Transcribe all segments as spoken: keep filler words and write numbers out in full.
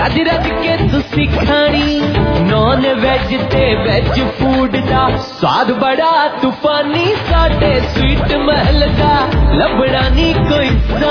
रज रज के तुसी खानी नॉन वेज ते वेज फूड दा स्वाद बड़ा तूफानी साडे स्वीट महल दा लभड़ा नी कोई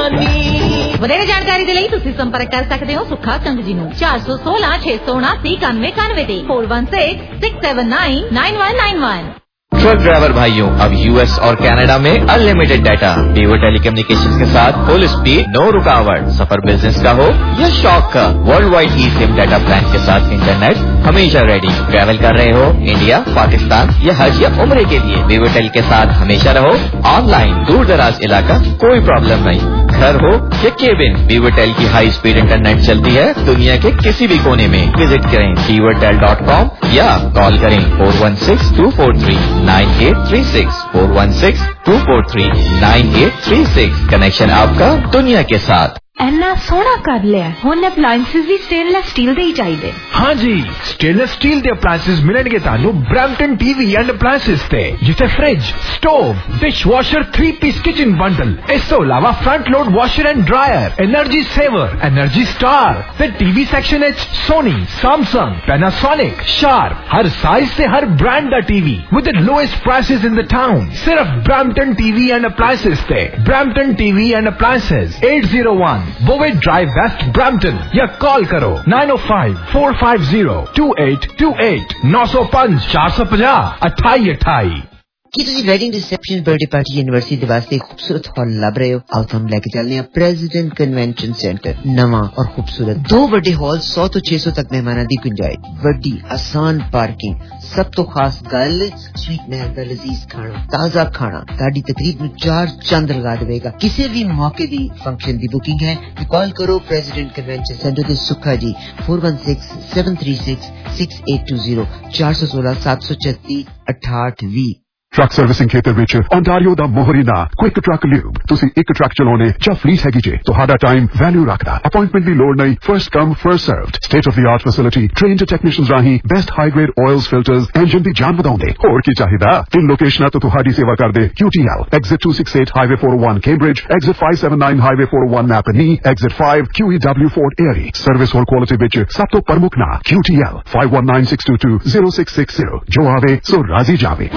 सानी। ਵਧੇਰੇ ਜਾਣਕਾਰੀ ਦੇ ਲਈ ਤੁਸੀਂ ਸੰਪਰਕ ਕਰ ਸਕਦੇ ਹੋ ਸੁੱਖਾ ਕੰਗ ਜੀ ਨੂੰ ਚਾਰ ਸੌ ਸੋਲਾਂ ਛੇ ਸੌ ਉਨਾਸੀ ਇਕਾਨਵੇਂ ਇਕਾਨਵੇਂ ਤੇ four one six six seven nine nine one nine one. Truck driver भाइयों, अब यूएस और कनाडा में अनलिमिटेड डाटा वीवो टेलीकम्युनिकेशंस के साथ फुल स्पीड नो रुकावट। सफर बिजनेस का हो या शौक का, world wide e SIM data plan के साथ इंटरनेट हमेशा रेडी। ट्रैवल कर रहे हो इंडिया, पाकिस्तान या हज या उम्रे के लिए, वीवो टेल के साथ हमेशा रहो ऑनलाइन। दूर दराज इलाका कोई प्रॉब्लम नहीं, घर हो या केबिन, वीवो टेल की हाई स्पीड इंटरनेट चलती है दुनिया के किसी भी कोने में। विजिट करें वीवो टेल डॉट कॉम या कॉल करें four one six two four three nine eight three six four one six two four three nine eight three six. Connection आपका दुनिया के साथ। ਇੰਨਾ ਸੋਹਣਾ ਕਰ ਲਿਆ, ਹੁਣ ਅਪਲਾਇੰਸਸ ਵੀ ਸਟੇਨਲੈਸ ਸਟੀਲ ਦੇ ਹੀ ਚਾਹੀਦੇ। ਹਾਂਜੀ, ਸਟੇਨਲੈਸ ਸਟੀਲ ਦੇ ਅਪਲਾਇੰਸਸ ਮਿਲਣਗੇ ਤੁਹਾਨੂੰ ਬ੍ਰੈਂਪਟਨ ਟੀਵੀ ਐਂਡ ਅਪਲਾਇੰਸਸ ਤੇ, ਜਿੱਥੇ fridge, stove, dish washer, three piece kitchen bundle, ਇਸ ਤੋਂ ਇਲਾਵਾ front load washer and dryer, energy saver, energy star ਤੇ ਟੀਵੀ ਸੈਕਸ਼ਨ ਵਿੱਚ ਸੋਨੀ, ਸੈਮਸੰਗ, ਪੈਨਾਸੋਨਿਕ, ਸ਼ਾਰਪ, ਹਰ ਸਾਈਜ਼ ਤੇ ਹਰ ਬ੍ਰਾਂਡ ਦਾ TV with the lowest prices in the town. ਸਿਰਫ ਬ੍ਰੈਂਪਟਨ ਟੀਵੀ ਐਂਡ ਅਪਲਾਇੰਸਸ ਤੇ। Brampton TV and appliances at zero one Bovaird drive west Brampton या call करो nine O five four five zero two eight two eight नौ सौ पांच चार सौ पचास अठाई अठाई। ਕੀ ਤੁਸੀਂ wedding reception, birthday party, university ਦੇ ਵਾਸਤੇ ਖੂਬਸੂਰਤ ਹਾਲ ਲੱਭ ਰਹੇ ਹੋ? ਆਓ ਤੁਹਾਨੂੰ ਲੈ ਕੇ ਚੱਲਦੇ ਹਾਂ ਪ੍ਰੈਜ਼ੀਡੈਂਟ ਕਨਵੈਨਸ਼ਨ ਸੈਂਟਰ। ਨਵਾਂ ਔਰ ਖੂਬਸੂਰਤ ਦੋ ਵੱਡੇ ਹਾਲ, ਸੌ ਤੋਂ ਛੇ ਸੌ ਤੱਕ ਮਹਿਮਾਨਾਂ ਦੀ ਗੁੰਜਾਇਸ਼, ਵੱਡੀ ਆਸਾਨ ਪਾਰਕਿੰਗ, ਸਭ ਤੋਂ ਖਾਸ ਗੱਲ ਸਵੀਟ ਮਹਿਲ ਦਾ ਲਜ਼ੀਜ਼ ਖਾਣਾ, ਤਾਜ਼ਾ ਖਾਣਾ ਤੁਹਾਡੀ ਤਕਰੀਬ ਨੂੰ ਚਾਰ ਚੰਦ ਲਗਾ ਦੇਵੇਗਾ। ਕਿਸੇ ਵੀ ਮੌਕੇ ਦੀ ਫੰਕਸ਼ਨ ਦੀ ਬੁਕਿੰਗ ਹੈ ਤਾਂ ਕਾਲ ਕਰੋ ਪ੍ਰੈਜ਼ੀਡੈਂਟ ਕਨਵੈਨਸ਼ਨ ਸੈਂਟਰ ਦੇ Sukha ji four one six seven three six six eight two zero चार सौ सोलह सात सौ छत्ती अठाठ भी। ਟਰੱਕ ਸਰਵਿਸਿੰਗ ਖੇਤਰ ਵਿੱਚ ਓਨਟਾਰੀਓ ਦਾ ਮੋਹਰੀ ਨਾਂ ਕੁਇਕ ਟਰੱਕ ਲਿਊਬ। ਤੁਸੀਂ ਇੱਕ ਟਰੱਕ ਚਲਾਉਣੇ ਜਾਂ ਫਲੀਟ ਹੈਗੀ ਜੇ, ਤੁਹਾਡਾ ਟਾਈਮ ਵੈਲਿਊ ਰੱਖਦਾ। ਅਪਾਇੰਟਮੈਂਟ ਦੀ ਲੋੜ ਨਹੀਂ, first come first served. State of the art facility, trained technicians ਰਾਹੀਂ best high grade oils filters, engine ਦੀ ਜਾਨ ਵਧਾਉਂਦੇ। ਹੋਰ ਕੀ ਚਾਹੀਦਾ? ਤਿੰਨ ਲੋਕੇਸ਼ਨਾਂ ਤੋਂ ਤੁਹਾਡੀ ਸੇਵਾ ਕਰਦੇ। Q T L, Exit two sixty-eight Highway four oh one Cambridge, Exit five seventy-nine Highway four oh one Napanee, Exit five Q E W Fort Erie। Service ਹੋਰ ਕੁਆਲਿਟੀ ਵਿੱਚ ਸਭ ਤੋਂ ਪ੍ਰਮੁੱਖ ਨਾਂ Q T L five one nine six two two zero six six zero। ਜੋ ਆਵੇ ਸੋ ਰਾਜ਼ੀ ਜਾਵੇ।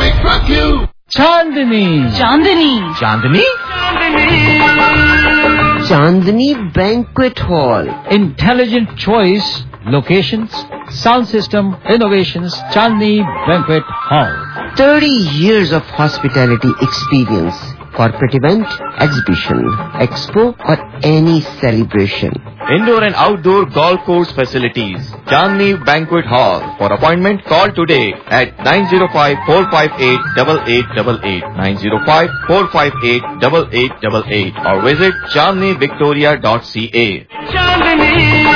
Chandni Chandni Chandni Chandni banquet hall, intelligent choice, locations, sound system, innovations, Chandni banquet hall. thirty years of hospitality experience, corporate event, exhibition, expo or any celebration. Indoor and outdoor golf course facilities. Chandni Banquet Hall. For appointment, call today at nine zero five four five eight eight eight eight eight, nine zero five four five eight eight eight eight eight, or visit chandni victoria dot c a. Chandni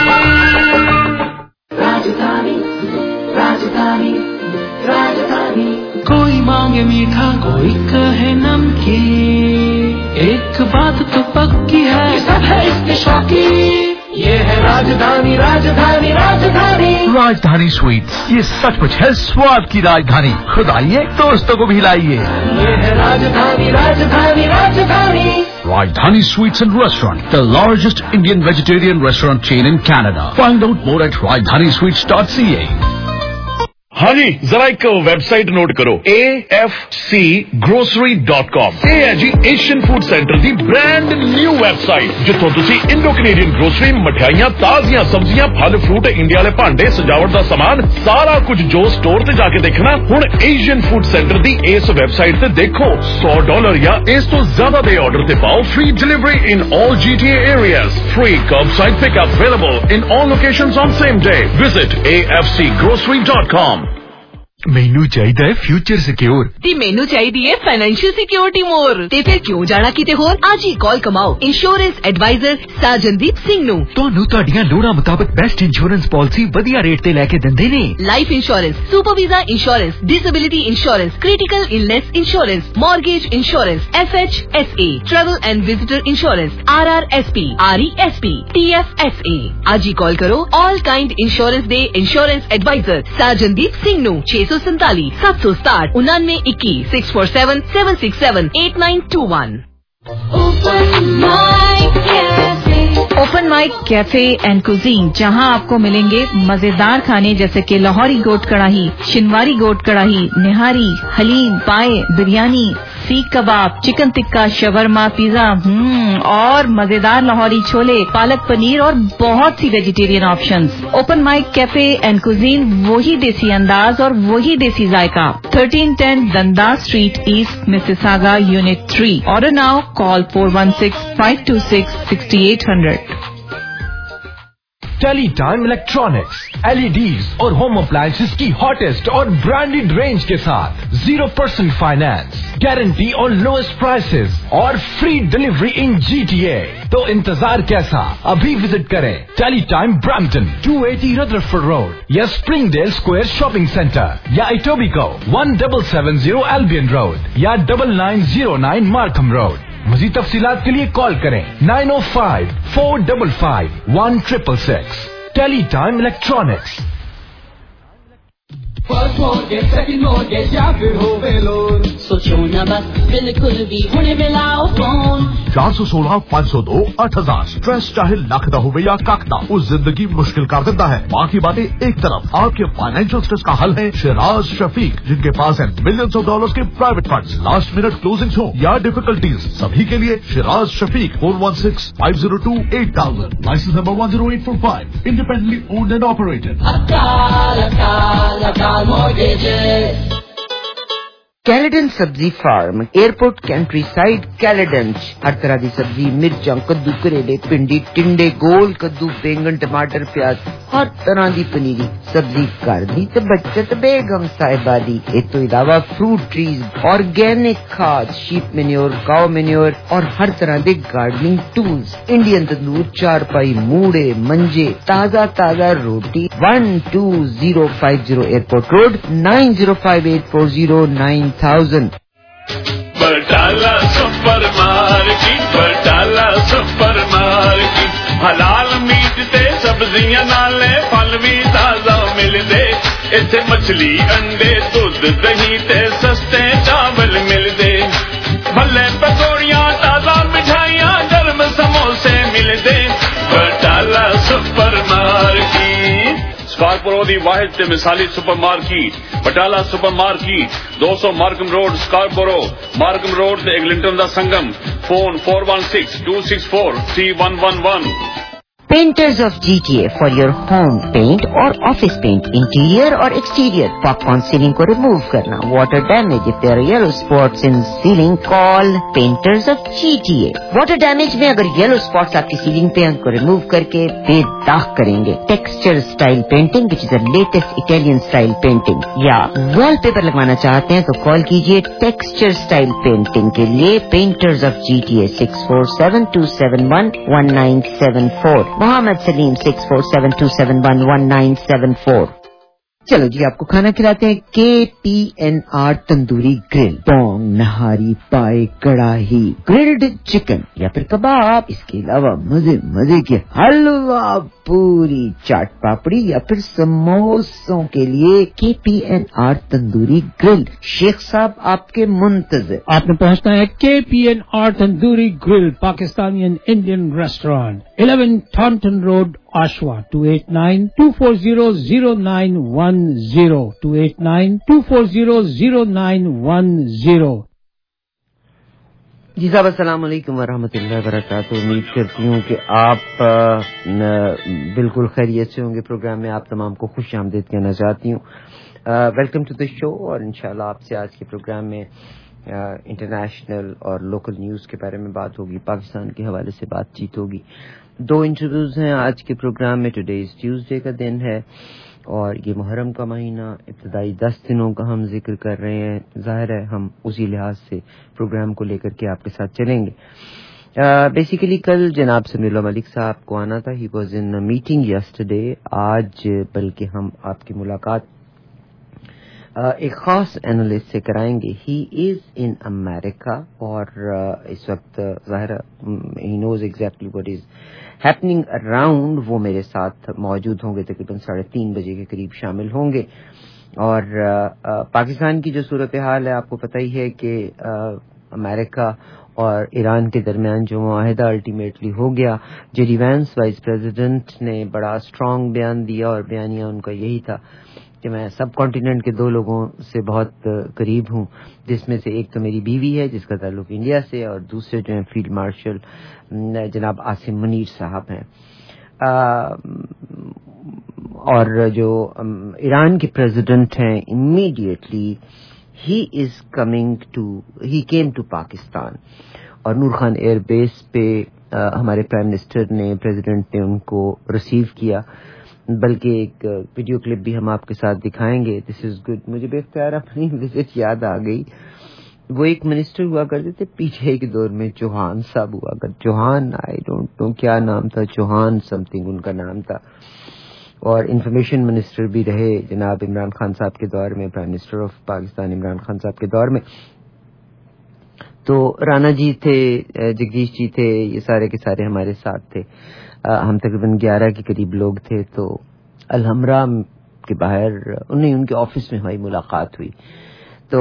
Rajdhani Rajdhani Rajdhani। कोई मांगे मीठा, कोई कहे नमकीन, एक बात तो पक्की है, ये सब है इसके शौकीन। ये है राजधानी राजधानी राजधानी राजधानी स्वीट्स, ये सचमुच है स्वाद की राजधानी। खुद आइए, दोस्तों को भी लाइए। ये है राजधानी राजधानी राजधानी Rajdhani Sweets and Restaurant, the largest Indian vegetarian restaurant chain in Canada. Find out more at rajdhani sweets dot c a। हाँ जी, जरा एक वेबसाइट नोट करो, A F C grocery dot com। ਇਹ ਹੈ ਜੀ ਏਸ਼ੀਅਨ ਫੂਡ ਸੈਂਟਰ ਦੀ brand new website, ਜਿੱਥੋਂ ਤੁਸੀਂ ਇੰਡੋ ਕੈਨੇਡੀਅਨ ਗਰੋਸਰੀ, ਮਠਿਆਈਆਂ, ਤਾਜ਼ੀਆਂ ਸਬਜ਼ੀਆਂ, ਫਲ ਫਰੂਟ, ਇੰਡੀਆ ਵਾਲੇ ਭਾਂਡੇ, ਸਜਾਵਟ ਦਾ ਸਮਾਨ, ਸਾਰਾ ਕੁਝ ਜੋ ਸਟੋਰ ਤੇ ਜਾ ਕੇ ਦੇਖਣਾ, ਹੁਣ ਏਸ਼ੀਅਨ ਫੂਡ ਸੈਂਟਰ ਦੀ ਇਸ ਵੈਬਸਾਈਟ ਤੇ ਦੇਖੋ। ਸੌ ਡਾਲਰ ਜਾਂ ਇਸ ਤੋਂ ਜ਼ਿਆਦਾ ਦੇ ਆਰਡਰ ਤੇ ਪਾਓ free delivery in all G T A areas, free curbside pickup available in all locations on same day। Visit A F C grocery dot com। ਮੈਨੂੰ ਚਾਹੀਦਾ ਹੈ ਫਿਊਚਰ ਸਿਕਿਉਰ ਤੇ ਮੈਨੂੰ ਚਾਹੀਦੀ ਹੈ ਫਾਈਨੈਂਸ਼ੀਅਲ ਸਿਕਿਉਰਿਟੀ ਮੋਰ। ਤੇ ਫਿਰ ਕਿਉਂ ਜਾਣਾ ਕਿਤੇ ਹੋਰ? ਅੱਜ ਹੀ ਕਾਲ ਕਮਾਓ ਇੰਸ਼ੋਰੈਂਸ ਐਡਵਾਈਜ਼ਰ ਸਾਜਨਦੀਪ ਸਿੰਘ ਨੂੰ। ਤੁਹਾਨੂੰ ਤੁਹਾਡੀਆਂ ਲੋੜਾਂ ਮੁਤਾਬਕ ਬੈਸਟ ਇੰਸ਼ੋਰੈਂਸ ਪਾਲਿਸੀ ਵਧੀਆ ਰੇਟ ਤੇ ਲੈ ਕੇ ਦਿੰਦੇ ਨੇ। Life insurance, super visa insurance, disability insurance, critical illness insurance, mortgage insurance, F H S A, travel and visitor insurance, R R S P, R E S P, T F S A। ਅੱਜ ਹੀ call ਕਰੋ all kind insurance ਦੇ insurance advisor Sajandeep Singh ਨੂੰ। ਛੇ ਸੌ ਸੰਤਾਲੀ ਸੱਤ ਸੌ ਸਤਾਹਠ ਉਨਾਨਵੇਂ ਇੱਕੀ six four seven seven six seven eight nine two one. Open Mic mic cafe and cuisine, جہاں آپ کو ملیں گے مزیدار کھانے جیسے کہ لاہوری گوٹ کڑاہی، شنواری گوٹ کڑاہی، nihari, haleem, paye, biryani, seekh kebab, chicken tikka, shawarma, pizza اور مزیدار لاہوری چھولے، پالک پنیر اور بہت سی vegetarian options. Open mic cafe and cuisine, وہی دیسی انداز اور وہی دیسی ذائقہ۔ Thirteen ten Dundas street east Mississauga unit three. Order now, call four one six five two six sixty eight hundred. TeleTime electronics, L E Ds اور home appliances کی hottest اور برانڈیڈ رینج کے ساتھ zero percent finance, guarantee اور lowest prices اور free delivery in G T A. تو انتظار کیسا؟ ابھی وزٹ کریں TeleTime Brampton, two eighty Rutherford road یا Springdale square shopping centre, یا Etobicoke one double seven zero Albion road یا double nine zero nine Markham road. مزید تفصیلات کے لیے کال کریں nine o five four double five one triple six. TeleTime electronics. First market, second market یا پھر ہو ویلون، سوچو نہ بس بالکل بھی ہونے ملاؤ فون۔ چار سو سولہ پانچ سو دو آٹھ ہزار اسٹریس چاہے لکھتا ہو یا کاکتا، اس زندگی مشکل کر دیتا ہے۔ باقی باتیں ایک طرف، آپ کے فائنینشیل اسٹریس کا حل ہے شیراز شفیق، جن کے پاس ہیں ملینز آف ڈالرز کے private funds, last minute closing ہو یا ڈیفیکلٹیز، سبھی کے لیے Shiraz Shafiq four one six five zero two eight thousand, licence number one zero eight four five, independently owned and operated. Caledon Sabzi farm, airport countryside کیلیڈنج، ہر طرح کی سبزی، مرچاں، کدو، کریلے، پنڈی، ٹنڈے، گول کدو، بینگن، ٹماٹر، پیاز، ہر طرح کی پنیری سبزی گھر دی تے بچت بیگم صاحبہ دی۔ اس تو علاوہ فروٹ ٹریز، آرگینک کھاد، شیپ مینیور، کاؤ مینیور اور ہر طرح کے گارڈننگ ٹولز، انڈین تندور، چارپائی، موڑے، منجے، تازہ تازہ روٹی۔ One two zero five zero airport road, nine zero five eight four zero nine thousand. Batala supermarket, Batala supermarket, حلال میٹ تے سبزیاں نالے پھل بھی تازہ ملدے، ایتھے مچھلی، انڈے، دودھ، دہی تے سستے چاول ملدے، بھلے پکوڑیاں، تازہ مٹھائیاں، گرم سموسے ملدے۔ بٹالہ سپر مارکیٹ سکارپورو دی واحد تے مثالی supermarket, Batala supermarket, دو سو Markham road, Scarborough, Markham road تے ایگلنٹن دا سنگم۔ Phone four one six two six four three one one one. Painters of G T A for your home paint اور office paint, interior اور exterior. Popcorn ceiling کو remove کرنا, water damage, if there are yellow spots in ceiling, call Painters of G T A. Water damage میں اگر yellow spots آپ کی ceiling پہ ان کو remove کر کے بے داغ کریں گے. Texture style painting, which is a latest Italian style painting. یا wall paper لگوانا چاہتے ہیں تو call کیجئے Texture style painting کے لیے Painters of G T A six four seven two seven one one nine seven four. Muhammad Salim six four seven two seven one one nine seven four. چلو جی آپ کو کھانا کھلاتے ہیں K P N R tandoori grill, پونگ، نہاری، پائے، کڑاہی، گرلڈ چکن یا پھر کباب، اس کے علاوہ مزے مزے کے حلوہ، پوری، چاٹ پاپڑی یا پھر سموسوں کے لیے K P N R tandoori grill. شیخ صاحب آپ کے منتظر۔ آپ نے پہنچنا ہے K P N R tandoori grill, Pakistani and Indian restaurant, eleven Thornton road, Oshawa, two eight nine two four zero zero nine one zero, two eight nine two four zero zero nine one zero. جی صاحب السلام علیکم ورحمۃ اللہ وبرکاتہ۔ امید کرتی ہوں کہ آپ بالکل خیریت سے ہوں گے۔ پروگرام میں آپ تمام کو خوش آمدید کہنا چاہتی ہوں۔ ویلکم ٹو دا شو، اور انشاءاللہ آپ سے آج کے پروگرام میں انٹرنیشنل اور لوکل نیوز کے بارے میں بات ہوگی، پاکستان کے حوالے سے بات چیت ہوگی۔ دو انٹرویوز ہیں آج کے پروگرام میں۔ ٹوڈے از ٹیوزڈے کا دن ہے اور یہ محرم کا مہینہ، ابتدائی دس دنوں کا ہم ذکر کر رہے ہیں۔ ظاہر ہے ہم اسی لحاظ سے پروگرام کو لے کر کے آپ کے ساتھ چلیں گے۔ بیسیکلی کل جناب سمیع اللہ ملک صاحب کو آنا تھا، he was in meeting yesterday. آج بلکہ ہم آپ کی ملاقات ایک خاص اینالسٹ سے کرائیں گے۔ ہی از ان امریکہ اور اس وقت ظاہر he knows exactly what is happening around. وہ میرے ساتھ موجود ہوں گے، تقریباً ساڑھے تین بجے کے قریب شامل ہوں گے۔ اور پاکستان کی جو صورتحال ہے آپ کو پتہ ہی ہے کہ امریکہ اور ایران کے درمیان جو معاہدہ الٹیمیٹلی ہو گیا. جیڈی وینس وائس پریزیڈنٹ نے بڑا اسٹرانگ بیان دیا اور بیانیہ ان کا یہی تھا کہ میں سب کانٹیننٹ کے دو لوگوں سے بہت قریب ہوں، جس میں سے ایک تو میری بیوی ہے جس کا تعلق انڈیا سے، اور دوسرے جو ہیں فیلڈ مارشل جناب عاصم منیر صاحب ہیں. اور جو ایران کے پریزیڈنٹ ہیں immediately he is coming to he came to Pakistan, اور نور خان ایئر بیس پہ ہمارے پرائم منسٹر نے پریزیڈنٹ نے ان کو ریسیو کیا، بلکہ ایک ویڈیو کلپ بھی ہم آپ کے ساتھ دکھائیں گے. This is good. مجھے بے اختیار اپنی وزٹ یاد آ گئی. وہ ایک منسٹر ہوا کرتے تھے پیچھے کے دور میں، چوہان صاحب ہوا کرتے. چوہان آئی ڈونٹ نو کیا نام تھا، چوہان سم تھنگ ان کا نام تھا، اور انفارمیشن منسٹر بھی رہے جناب عمران خان صاحب کے دور میں، prime minister of Pakistan Imran Khan صاحب کے دور میں. تو رانا جی تھے، جگدیش جی تھے، یہ سارے کے سارے ہمارے ساتھ تھے. ہم تقریباً گیارہ کے قریب لوگ تھے. تو الحمرا کے باہر انہیں ان کے آفس میں ہماری ملاقات ہوئی. تو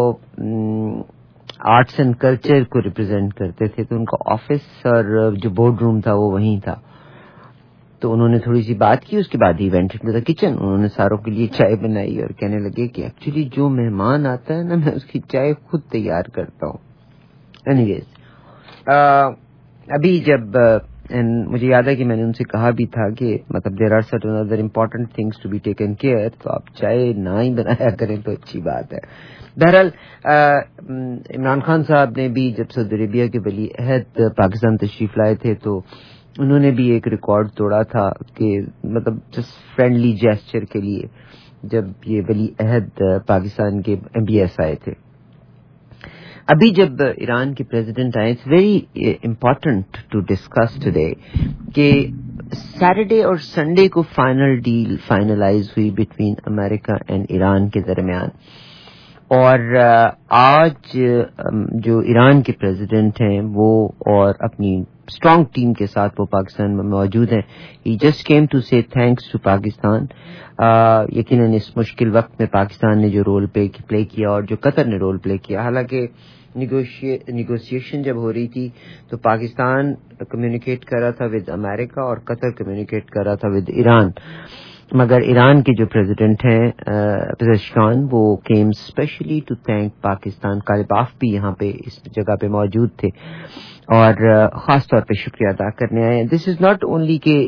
آرٹس اینڈ کلچر کو ریپرزینٹ کرتے تھے، تو ان کا آفس اور جو بورڈ روم تھا وہ وہیں تھا. تو انہوں نے تھوڑی سی بات کی، اس کے بعد he went to the kitchen. انہوں نے ساروں کے لیے چائے بنائی اور کہنے لگے کہ ایکچولی جو مہمان آتا ہے نا، میں اس کی چائے خود تیار کرتا ہوں. اینی ویز ابھی جب مجھے یاد ہے کہ میں نے ان سے کہا بھی تھا کہ مطلب there are certain other important things to be taken care, تو آپ چائے نہ ہی بنایا کریں تو اچھی بات ہے. بہرحال عمران خان صاحب نے بھی جب سعودی عربیہ کے ولی عہد پاکستان تشریف لائے تھے تو انہوں نے بھی ایک ریکارڈ توڑا تھا کہ مطلب جسٹ فرینڈلی جیسچر کے لیے جب یہ ولی عہد پاکستان کے ایم بی ایس آئے تھے. ابھی جب ایران کے پریزیڈنٹ آئے، it's very important to discuss today کہ سیٹرڈے اور سنڈے کو فائنل ڈیل فائنلائز ہوئی بٹوین امریکہ اینڈ ایران کے درمیان، اور آج جو ایران کے پریزیڈنٹ ہیں وہ اور اپنی اسٹرانگ ٹیم کے ساتھ وہ پاکستان میں موجود ہیں. He just came to say thanks to Pakistan. یقیناً اس مشکل وقت میں پاکستان نے جو رول پلے کیا اور جو قطر نے رول پلے کیا، حالانکہ نیگوشیشن جب ہو رہی تھی تو پاکستان کمیونیکیٹ کر رہا تھا ود امریکہ اور قطر کمیونیکیٹ کر رہا تھا ود ایران، مگر ایران کے جو پریزیڈنٹ ہیں پزشکان وہ came specially to thank Pakistan. Qalibaf بھی یہاں پہ اس جگہ پہ موجود تھے اور خاص طور پہ شکریہ ادا کرنے آئے. دس از ناٹ اونلی کہ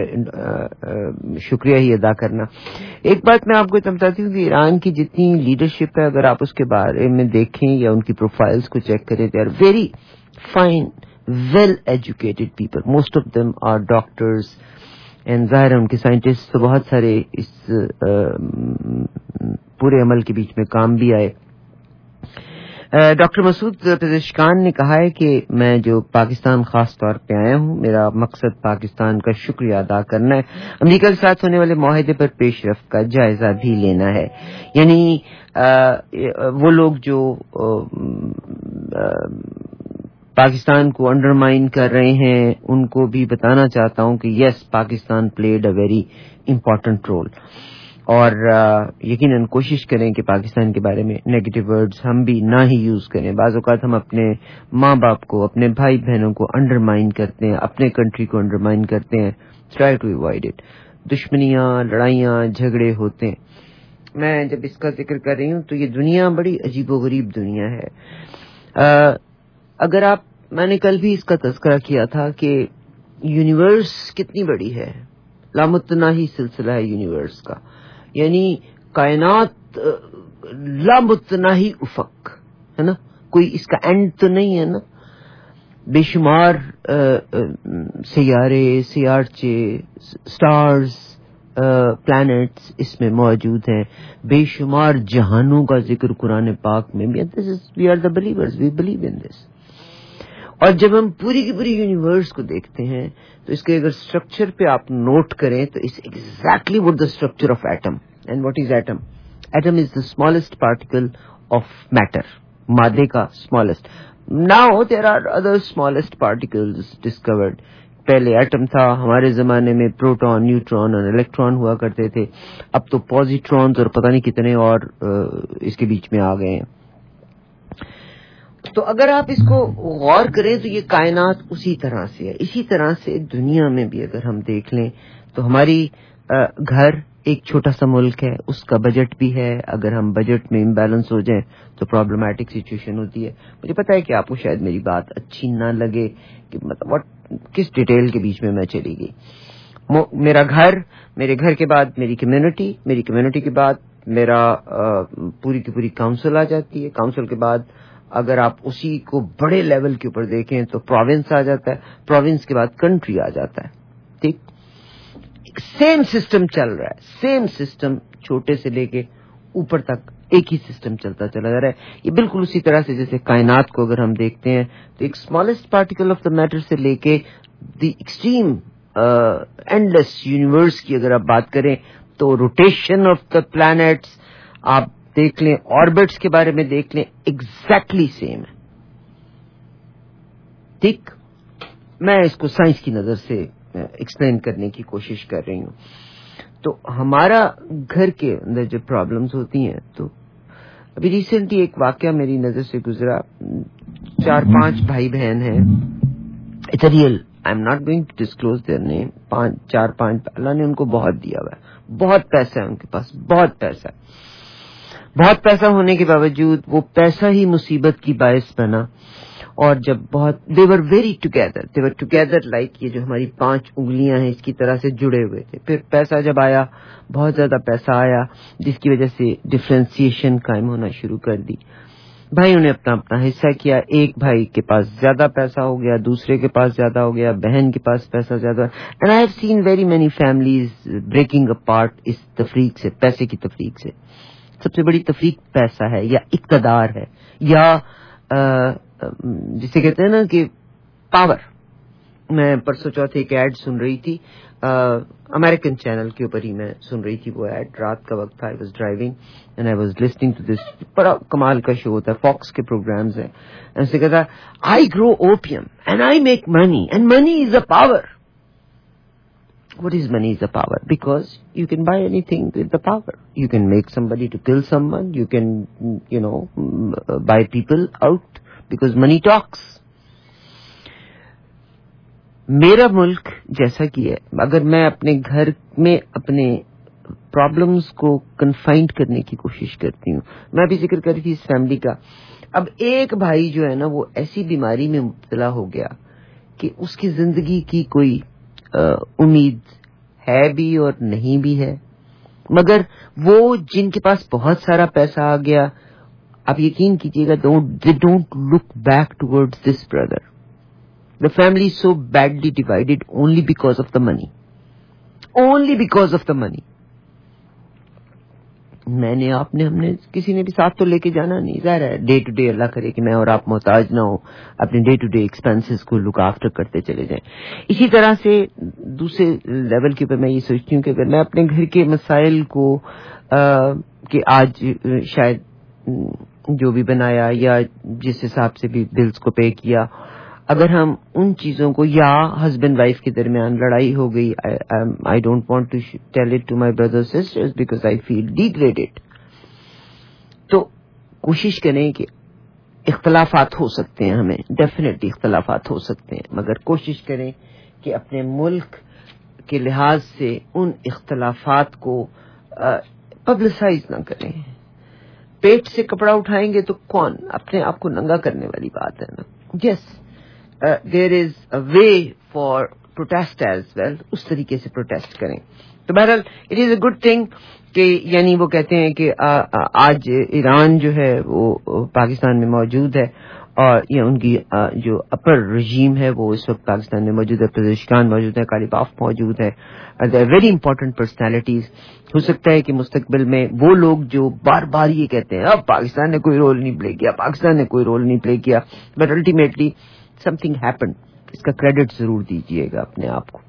شکریہ ہی ادا کرنا. ایک بات میں آپ کو بتاتی ہوں کہ ایران کی جتنی لیڈرشپ ہے، اگر آپ اس کے بارے میں دیکھیں یا ان کی پروفائلز کو چیک کریں، they are very fine well educated people. Most of them are doctors and ظاہر ہے ان کے سائنٹسٹ تو بہت سارے اس پورے عمل کے بیچ میں کام بھی آئے. ڈاکٹر مسعود پزشکان نے کہا ہے کہ میں جو پاکستان خاص طور پہ آیا ہوں، میرا مقصد پاکستان کا شکریہ ادا کرنا ہے، امریکہ کے ساتھ ہونے والے معاہدے پر پیش رفت کا جائزہ بھی لینا ہے. یعنی وہ لوگ جو پاکستان کو انڈرمائن کر رہے ہیں ان کو بھی بتانا چاہتا ہوں کہ yes Pakistan played a very important role, اور یقیناً کوشش کریں کہ پاکستان کے بارے میں نیگیٹو ورڈز ہم بھی نہ ہی یوز کریں. بعض اوقات ہم اپنے ماں باپ کو، اپنے بھائی بہنوں کو انڈرمائن کرتے ہیں، اپنے کنٹری کو انڈرمائن کرتے ہیں. Try to avoid it. دشمنیاں، لڑائیاں، جھگڑے ہوتے ہیں. میں جب اس کا ذکر کر رہی ہوں تو یہ دنیا بڑی عجیب و غریب دنیا ہے. اگر آپ میں نے کل بھی اس کا تذکرہ کیا تھا کہ یونیورس کتنی بڑی ہے، لامتناہی سلسلہ ہے یونیورس کا، یعنی کائنات لامتناہی افق ہے نا، کوئی اس کا اینڈ تو نہیں ہے نا. بے شمار سیارے، سیارچے، سٹارز، پلانٹس اس میں موجود ہیں. بے شمار جہانوں کا ذکر قرآن پاک میں بھی. We are the believers, we believe in this. اور جب ہم پوری کی پوری یونیورس کو دیکھتے ہیں تو اس کے اگر اسٹرکچر پہ آپ نوٹ کریں تو اس exactly what the structure of atom. And what is atom? Atom is the smallest particle of matter, مادے کا smallest. Now there are other smallest particles discovered. پہلے ایٹم تھا، ہمارے زمانے میں پروٹون، نیوٹرون اور الیکٹران ہوا کرتے تھے. اب تو پوزیٹرونز اور پتہ نہیں کتنے اور اس کے بیچ میں آ گئے ہیں. تو اگر آپ اس کو غور کریں تو یہ کائنات اسی طرح سے ہے. اسی طرح سے دنیا میں بھی اگر ہم دیکھ لیں تو ہماری گھر ایک چھوٹا سا ملک ہے, اس کا بجٹ بھی ہے. اگر ہم بجٹ میں امبیلنس ہو جائیں تو پرابلمٹک سچویشن ہوتی ہے. مجھے پتا ہے کہ آپ کو شاید میری بات اچھی نہ لگے کہ مطلب کس ڈیٹیل کے بیچ میں میں چلی گئی. میرا گھر, میرے گھر کے بعد میری کمیونٹی, میری کمیونٹی کے بعد میرا پوری کی پوری کاؤنسل آ جاتی ہے. کاؤنسل کے بعد اگر آپ اسی کو بڑے لیول کے اوپر دیکھیں تو پروونس آ جاتا ہے. پروونس کے بعد کنٹری آ جاتا ہے. ٹھیک, سیم سسٹم چل رہا ہے. سیم سسٹم چھوٹے سے لے کے اوپر تک ایک ہی سسٹم چلتا چلا جا رہا ہے. یہ بالکل اسی طرح سے جیسے کائنات کو اگر ہم دیکھتے ہیں تو ایک smallest particle of the matter سے لے کے the extreme endless universe کی اگر آپ بات کریں تو روٹیشن آف دا پلانٹس آپ دیکھ لیں, آربٹس کے بارے میں دیکھ لیں, ایگزیکٹلی سیم ہے. ٹھیک, میں اس کو سائنس کی نظر سے ایکسپلین کرنے کی کوشش کر رہی ہوں. تو ہمارا گھر کے اندر جو پرابلمز ہوتی ہیں, تو ابھی ریسنٹلی ایک واقعہ میری نظر سے گزرا. چار پانچ بھائی بہن ہیں, it's a real, I am not going to disclose their name. پانچ چار پانچ اللہ نے ان کو بہت دیا ہوا ہے, بہت پیسہ ہے ان کے پاس, بہت پیسہ. بہت پیسہ ہونے کے باوجود وہ پیسہ ہی مصیبت کی باعث بنا. اور جب بہت they were very together, they were together like یہ جو ہماری پانچ انگلیاں ہیں اس کی طرح سے جڑے ہوئے تھے. پھر پیسہ جب آیا, بہت زیادہ پیسہ آیا جس کی وجہ سے ڈفرینسیشن قائم ہونا شروع کر دی. بھائیوں نے اپنا اپنا حصہ کیا. ایک بھائی کے پاس زیادہ پیسہ ہو گیا, دوسرے کے پاس زیادہ ہو گیا, بہن کے پاس پیسہ زیادہ. And I have seen very many families breaking apart اس تفریق سے, پیسے کی تفریق سے. سب سے بڑی تفریق پیسہ ہے یا اقتدار ہے یا جسے کہتے ہیں نا کہ پاور. میں پرسوں چوتھے ایک ایڈ سن رہی تھی, امریکن چینل کے اوپر ہی میں سن رہی تھی وہ ایڈ. رات کا وقت تھا, I was driving and I was listening to this. بڑا کمال کا شو ہوتا ہے, فاکس کے پروگرامز ہیں. ایسے کہتا ہے I grow opium and I make money and money is a power. What is money is a power? Because you can buy anything with the power. You can make somebody to kill someone. You can, you know, buy people out because money talks. میرا ملک جیسا کہ ہے, اگر میں اپنے گھر میں اپنے پرابلمز کو کنفائنڈ کرنے کی کوشش کرتی ہوں, میں ابھی ذکر کر رہی تھی اس فیملی کا. اب ایک بھائی جو ہے نا وہ ایسی بیماری میں مبتلا ہو گیا کہ اس کی زندگی کی کوئی امید ہے بھی اور نہیں بھی ہے. مگر وہ جن کے پاس بہت سارا پیسہ آ گیا, آپ یقین کیجیے گا, they don't look back towards this brother. The family so badly divided only because of the money, only because of the money. میں نے آپ نے ہم نے کسی نے بھی ساتھ تو لے کے جانا نہیں. ظاہر ہے ڈے ٹو ڈے اللہ کرے کہ میں اور آپ محتاج نہ ہو, اپنے ڈے ٹو ڈے ایکسپینسز کو لک آفٹر کرتے چلے جائیں. اسی طرح سے دوسرے لیول کے اوپر میں یہ سوچتی ہوں کہ اگر میں اپنے گھر کے مسائل کو کہ آج شاید جو بھی بنایا یا جس حساب سے بھی بلز کو پے کیا, اگر ہم ان چیزوں کو, یا ہسبینڈ وائف کے درمیان لڑائی ہو گئی, I don't want to tell it to my brother sisters because I feel degraded. تو کوشش کریں کہ اختلافات ہو سکتے ہیں, ہمیں ڈیفینیٹلی اختلافات ہو سکتے ہیں, مگر کوشش کریں کہ اپنے ملک کے لحاظ سے ان اختلافات کو پبلسائز نہ کریں. پیٹ سے کپڑا اٹھائیں گے تو کون اپنے آپ کو ننگا کرنے والی بات ہے نا. Yes, there is a way for protest as well, اس طریقے سے پروٹیسٹ کریں. تو بہرحال it is a good thing کہ یعنی وہ کہتے ہیں کہ آج ایران جو ہے وہ پاکستان میں موجود ہے, اور یہ ان کی جو اپر رجیم ہے وہ اس وقت پاکستان میں موجود ہے. پزشکان موجود ہے, قالیباف موجود ہے, ویری امپورٹنٹ پرسنالٹیز. ہو سکتا ہے کہ مستقبل میں وہ لوگ جو بار بار یہ کہتے ہیں اب پاکستان نے کوئی رول نہیں پلے کیا, پاکستان نے کوئی رول نہیں پلے کیا, but ultimately something happened, اس کا کریڈٹ ضرور دیجیے گا اپنے آپ کو.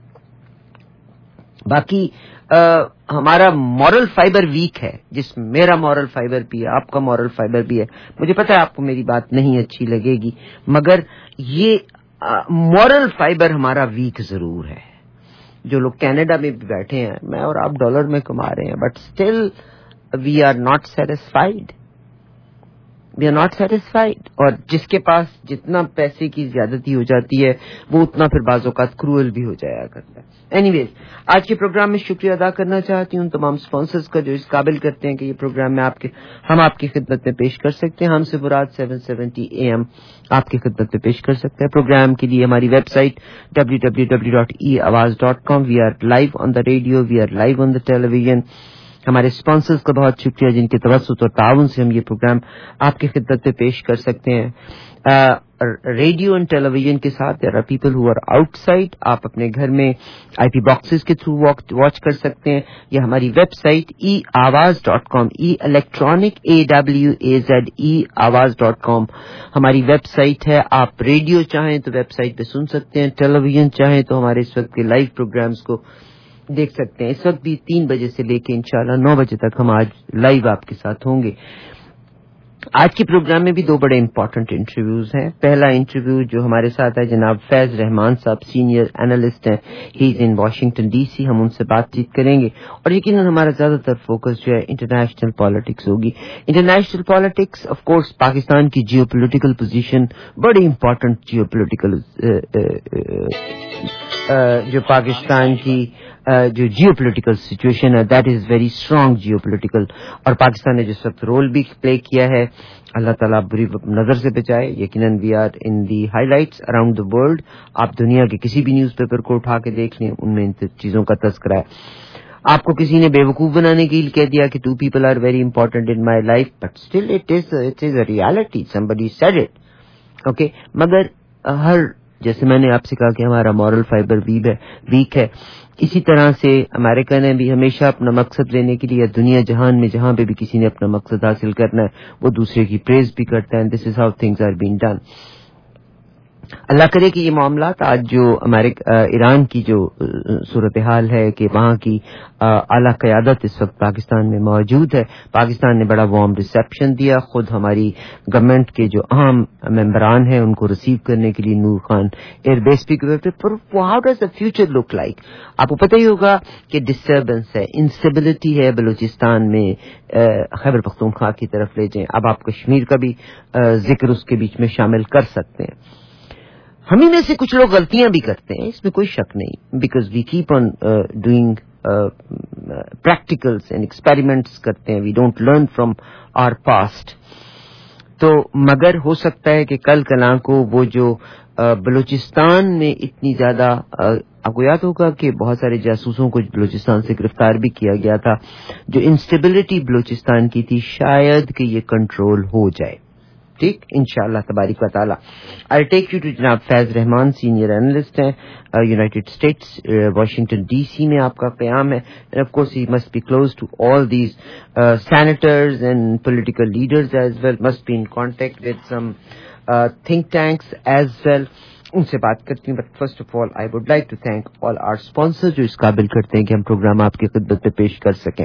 باقی آ, ہمارا مورل فائبر ویک ہے, جس میں میرا مورل فائبر بھی ہے, آپ کا مورل فائبر بھی ہے. مجھے پتا ہے آپ کو میری بات نہیں اچھی لگے گی, مگر یہ مورل فائبر ہمارا ویک ضرور ہے. جو لوگ کینیڈا میں بھی بیٹھے ہیں, میں اور آپ ڈالر میں کما رہے ہیں, but still we are not satisfied. We are not satisfied, اور جس کے پاس جتنا پیسے کی زیادتی ہو جاتی ہے وہ اتنا پھر بعض اوقات کروئل بھی ہو جایا کرتا ہے. اینی ویز, آج کے پروگرام میں شکریہ ادا کرنا چاہتی ہوں تمام اسپانسرز کا جو اس قابل کرتے ہیں کہ یہ پروگرام میں آپ کے ہم آپ کی خدمت میں پیش کر سکتے ہیں. ہم سے مراد سیون سیونٹی اے ایم آپ کی خدمت میں پیش کر سکتے ہیں. پروگرام کے لیے ہماری website W W W dot e Awaz dot com. We are live on the radio, we are live on the television. ہمارے اسپانسرز کا بہت شکریہ جن کے توسط اور تعاون سے ہم یہ پروگرام آپ کی خدمت میں پیش کر سکتے ہیں. ریڈیو اینڈ ٹیلی ویژن کے ساتھ there are people who are outside. آپ اپنے گھر میں آئی پی باکسز کے تھرو واچ کر سکتے ہیں, یا ہماری website e Awaz dot com, e electronic A W A Z e Awaz dot کام ہماری ویب سائٹ ہے. آپ ریڈیو چاہیں تو ویب سائٹ پہ سن سکتے ہیں, ٹیلی ویژن چاہیں تو ہمارے اس وقت کے لائیو پروگرامز کو دیکھ سکتے ہیں. اس وقت بھی تین بجے سے لے کے انشاءاللہ نو بجے تک ہم آج لائیو آپ کے ساتھ ہوں گے. آج کے پروگرام میں بھی دو بڑے امپورٹنٹ انٹرویوز ہیں. پہلا انٹرویو جو ہمارے ساتھ ہے جناب فیض رحمان صاحب, سینئر اینالسٹ ہیں, ہی از ان واشنگٹن ڈی سی. ہم ان سے بات چیت کریں گے اور یقیناً ہمارا زیادہ تر فوکس جو ہے انٹرنیشنل پالیٹکس ہوگی. International politics of course Pakistan کی جیو پولیٹیکل پوزیشن, بڑی امپورٹنٹ جیو پولیٹیکل جو پاکستان کی جو جیو پولیٹیکل سچویشن ہے that is very strong geopolitical, اور پاکستان نے جس وقت رول بھی پلے کیا ہے اللہ تعالیٰ بری نظر سے بچائے. یقیناً we are in the highlights around the world. آپ دنیا کے کسی بھی نیوز پیپر کو اٹھا کے دیکھ لیں, ان میں ان چیزوں کا تذکرہ ہے. آپ کو کسی نے بیوقوف بنانے کے لیے کہہ دیا کہ two people are very important in my life, but still it is it is a reality, somebody said it. Okay, مگر ہر جیسے میں نے آپ سے کہا کہ ہمارا مورل فائبر ویک ہے, اسی طرح سے امریکہ نے بھی ہمیشہ اپنا مقصد لینے کے لیے دنیا جہان میں جہاں پہ بھی کسی نے اپنا مقصد حاصل کرنا ہے وہ دوسرے کی پریز بھی کرتا ہے. This is how things are been done. اللہ کرے کہ یہ معاملات آج جو امریکہ ایران کی جو صورتحال ہے کہ وہاں کی اعلیٰ قیادت اس وقت پاکستان میں موجود ہے, پاکستان نے بڑا وارم ریسیپشن دیا. خود ہماری گورنمنٹ کے جو اہم ممبران ہیں ان کو ریسیو کرنے کے لیے نور خان ایئر بیس پہ گئے تھے. How does the future look like? آپ کو پتہ ہی ہوگا کہ ڈسٹربنس ہے, انسٹیبلٹی ہے بلوچستان میں. خیبر پختونخوا کی طرف لے جائیں, اب آپ کشمیر کا بھی ذکر اس کے بیچ میں شامل کر سکتے ہیں. ہم ہی میں سے کچھ لوگ غلطیاں بھی کرتے ہیں, اس میں کوئی شک نہیں, because we keep on doing practicals and experiments کرتے ہیں. We don't learn from our past. تو مگر ہو سکتا ہے کہ کل کلاں کو وہ جو بلوچستان میں اتنی زیادہ, آپ کو یاد ہوگا کہ بہت سارے جاسوسوں کو بلوچستان سے گرفتار بھی کیا گیا تھا, جو انسٹیبلٹی بلوچستان کی تھی شاید کہ یہ کنٹرول ہو جائے. ٹھیک, انشاءاللہ تبارک و تعالی. آئی ٹیک یو ٹو جناب فیض رحمان, سینئر اینالسٹ ہیں, United States Washington D C میں آپ کا قیام ہے. And of course he must be close to all these senators and political leaders as well, must be in contact with some think tanks as well. ان سے بات کرتی ہوں, but first of all I would like to thank all our sponsor جو اس قابل کرتے ہیں کہ ہم پروگرام آپ کی خدمت میں پیش کر سکیں.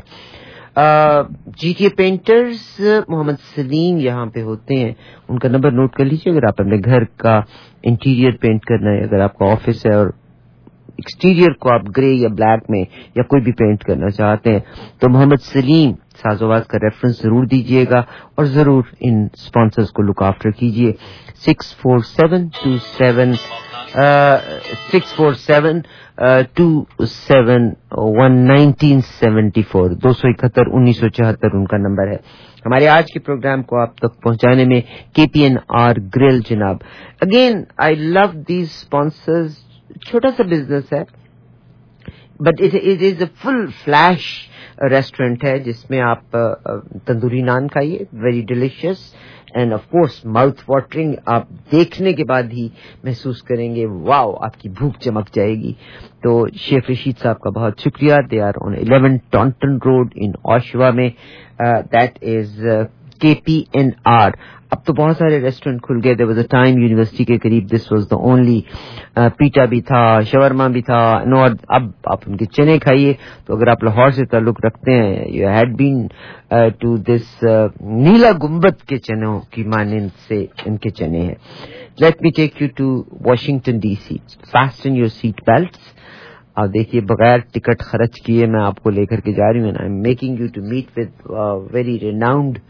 جی ٹی اے پینٹرز محمد سلیم یہاں پہ ہوتے ہیں, ان کا نمبر نوٹ کر لیجیے. اگر آپ اپنے گھر کا انٹیریئر پینٹ کرنا ہے, اگر آپ کا آفس ہے اور ایکسٹیریئر کو آپ گرے یا بلیک میں یا کوئی بھی پینٹ کرنا چاہتے ہیں تو محمد سلیم ساز آواز کا ریفرنس ضرور دیجیے گا, اور ضرور ان اسپانسرز کو لک آفٹر کیجیے. Six four seven two seven six four seven two seven one nineteen seventy four دو سو اکہتر انیس سو چوہتر ان کا نمبر ہے. ہمارے آج کے پروگرام کو آپ تک پہنچانے میں K P N R grill جناب. Again I love these sponsors. چھوٹا سا بزنس ہے but it is a full fledged restaurant ہے جس میں آپ تندوری نان کھائیے, very delicious and of course mouth watering. آپ دیکھنے کے بعد ہی محسوس کریں گے واو, آپ کی بھوک چمک جائے گی. تو شیخ رشید صاحب کا بہت شکریہ. They are on eleven Taunton road in Oshawa میں. دیٹ از کے پی این آر. اب تو بہت سارے ریسٹورینٹ کھل گئے. There was a time university کے قریب دس واز دا اونلی, پیٹا بھی تھا, شورما بھی تھا. نو, اب آپ ان کے چنے کھائیے. تو اگر آپ لاہور سے تعلق رکھتے ہیں, you had been to this Nila Gumbad کے چنوں کی مانند سے ان کے چنے ہیں. Let me take you to Washington D C. Fasten your seat belts. آپ دیکھیے بغیر ٹکٹ خرچ کیے میں آپ کو لے کر کے جا رہی ہوں. I am making you to meet with very renowned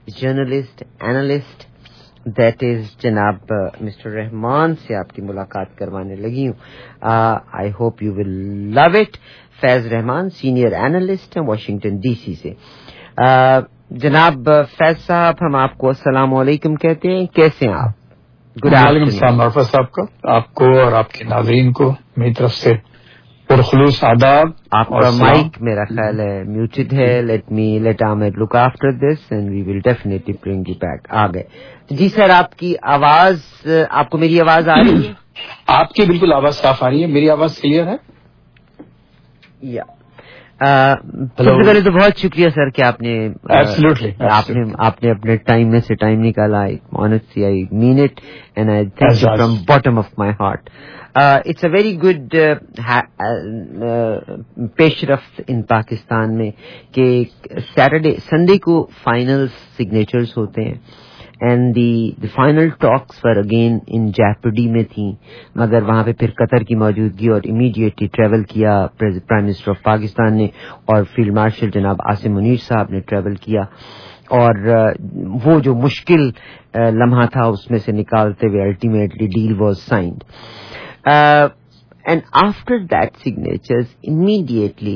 journalist analyst that is جناب مسٹر رحمان سے آپ کی ملاقات کروانے لگی ہوں. I hope you will love it. Faiz Rahman senior analyst ہیں واشنگٹن ڈی سی سے. uh, جناب فیض صاحب ہم آپ کو السلام علیکم کہتے ہیں. کیسے ہیں آپ؟ وعلیکم السلام عرفت صاحب کا، آپ کو اور آپ کے ناظرین کو میری طرف سے پرخلوص آداب. آپ کا مائک میرا خیال ہے میوٹڈ ہے. لیٹ می لیٹ آمد look after this and we will definitely bring you back. آ گئے جی سر. آپ کی آواز، آپ کو میری آواز آ رہی ہے؟ آپ کی بالکل آواز صاف آ رہی ہے. میری آواز کلیئر ہے؟ یا سب سے پہلے تو بہت شکریہ سر کہ آپ نے آپ نے آپ نے اپنے ٹائم میں سے ٹائم نکالا. Honestly I mean it and I thank you from bottom of my heart. It's a very good پیش رفت ان پاکستان میں کہ سیٹرڈے سنڈے کو فائنل سگنیچرز ہوتے ہیں and the final talks for again in jeopardy میں تھیں، مگر وہاں پہ پھر قطر کی موجودگی اور امیڈیٹلی ٹریول کیا پرائم منسٹر آف پاکستان نے اور فیلڈ مارشل جناب عاصم منیر صاحب نے ٹریول کیا، اور وہ جو مشکل لمحہ تھا اس میں سے نکالتے ہوئے ultimately deal was signed. And after that signatures immediately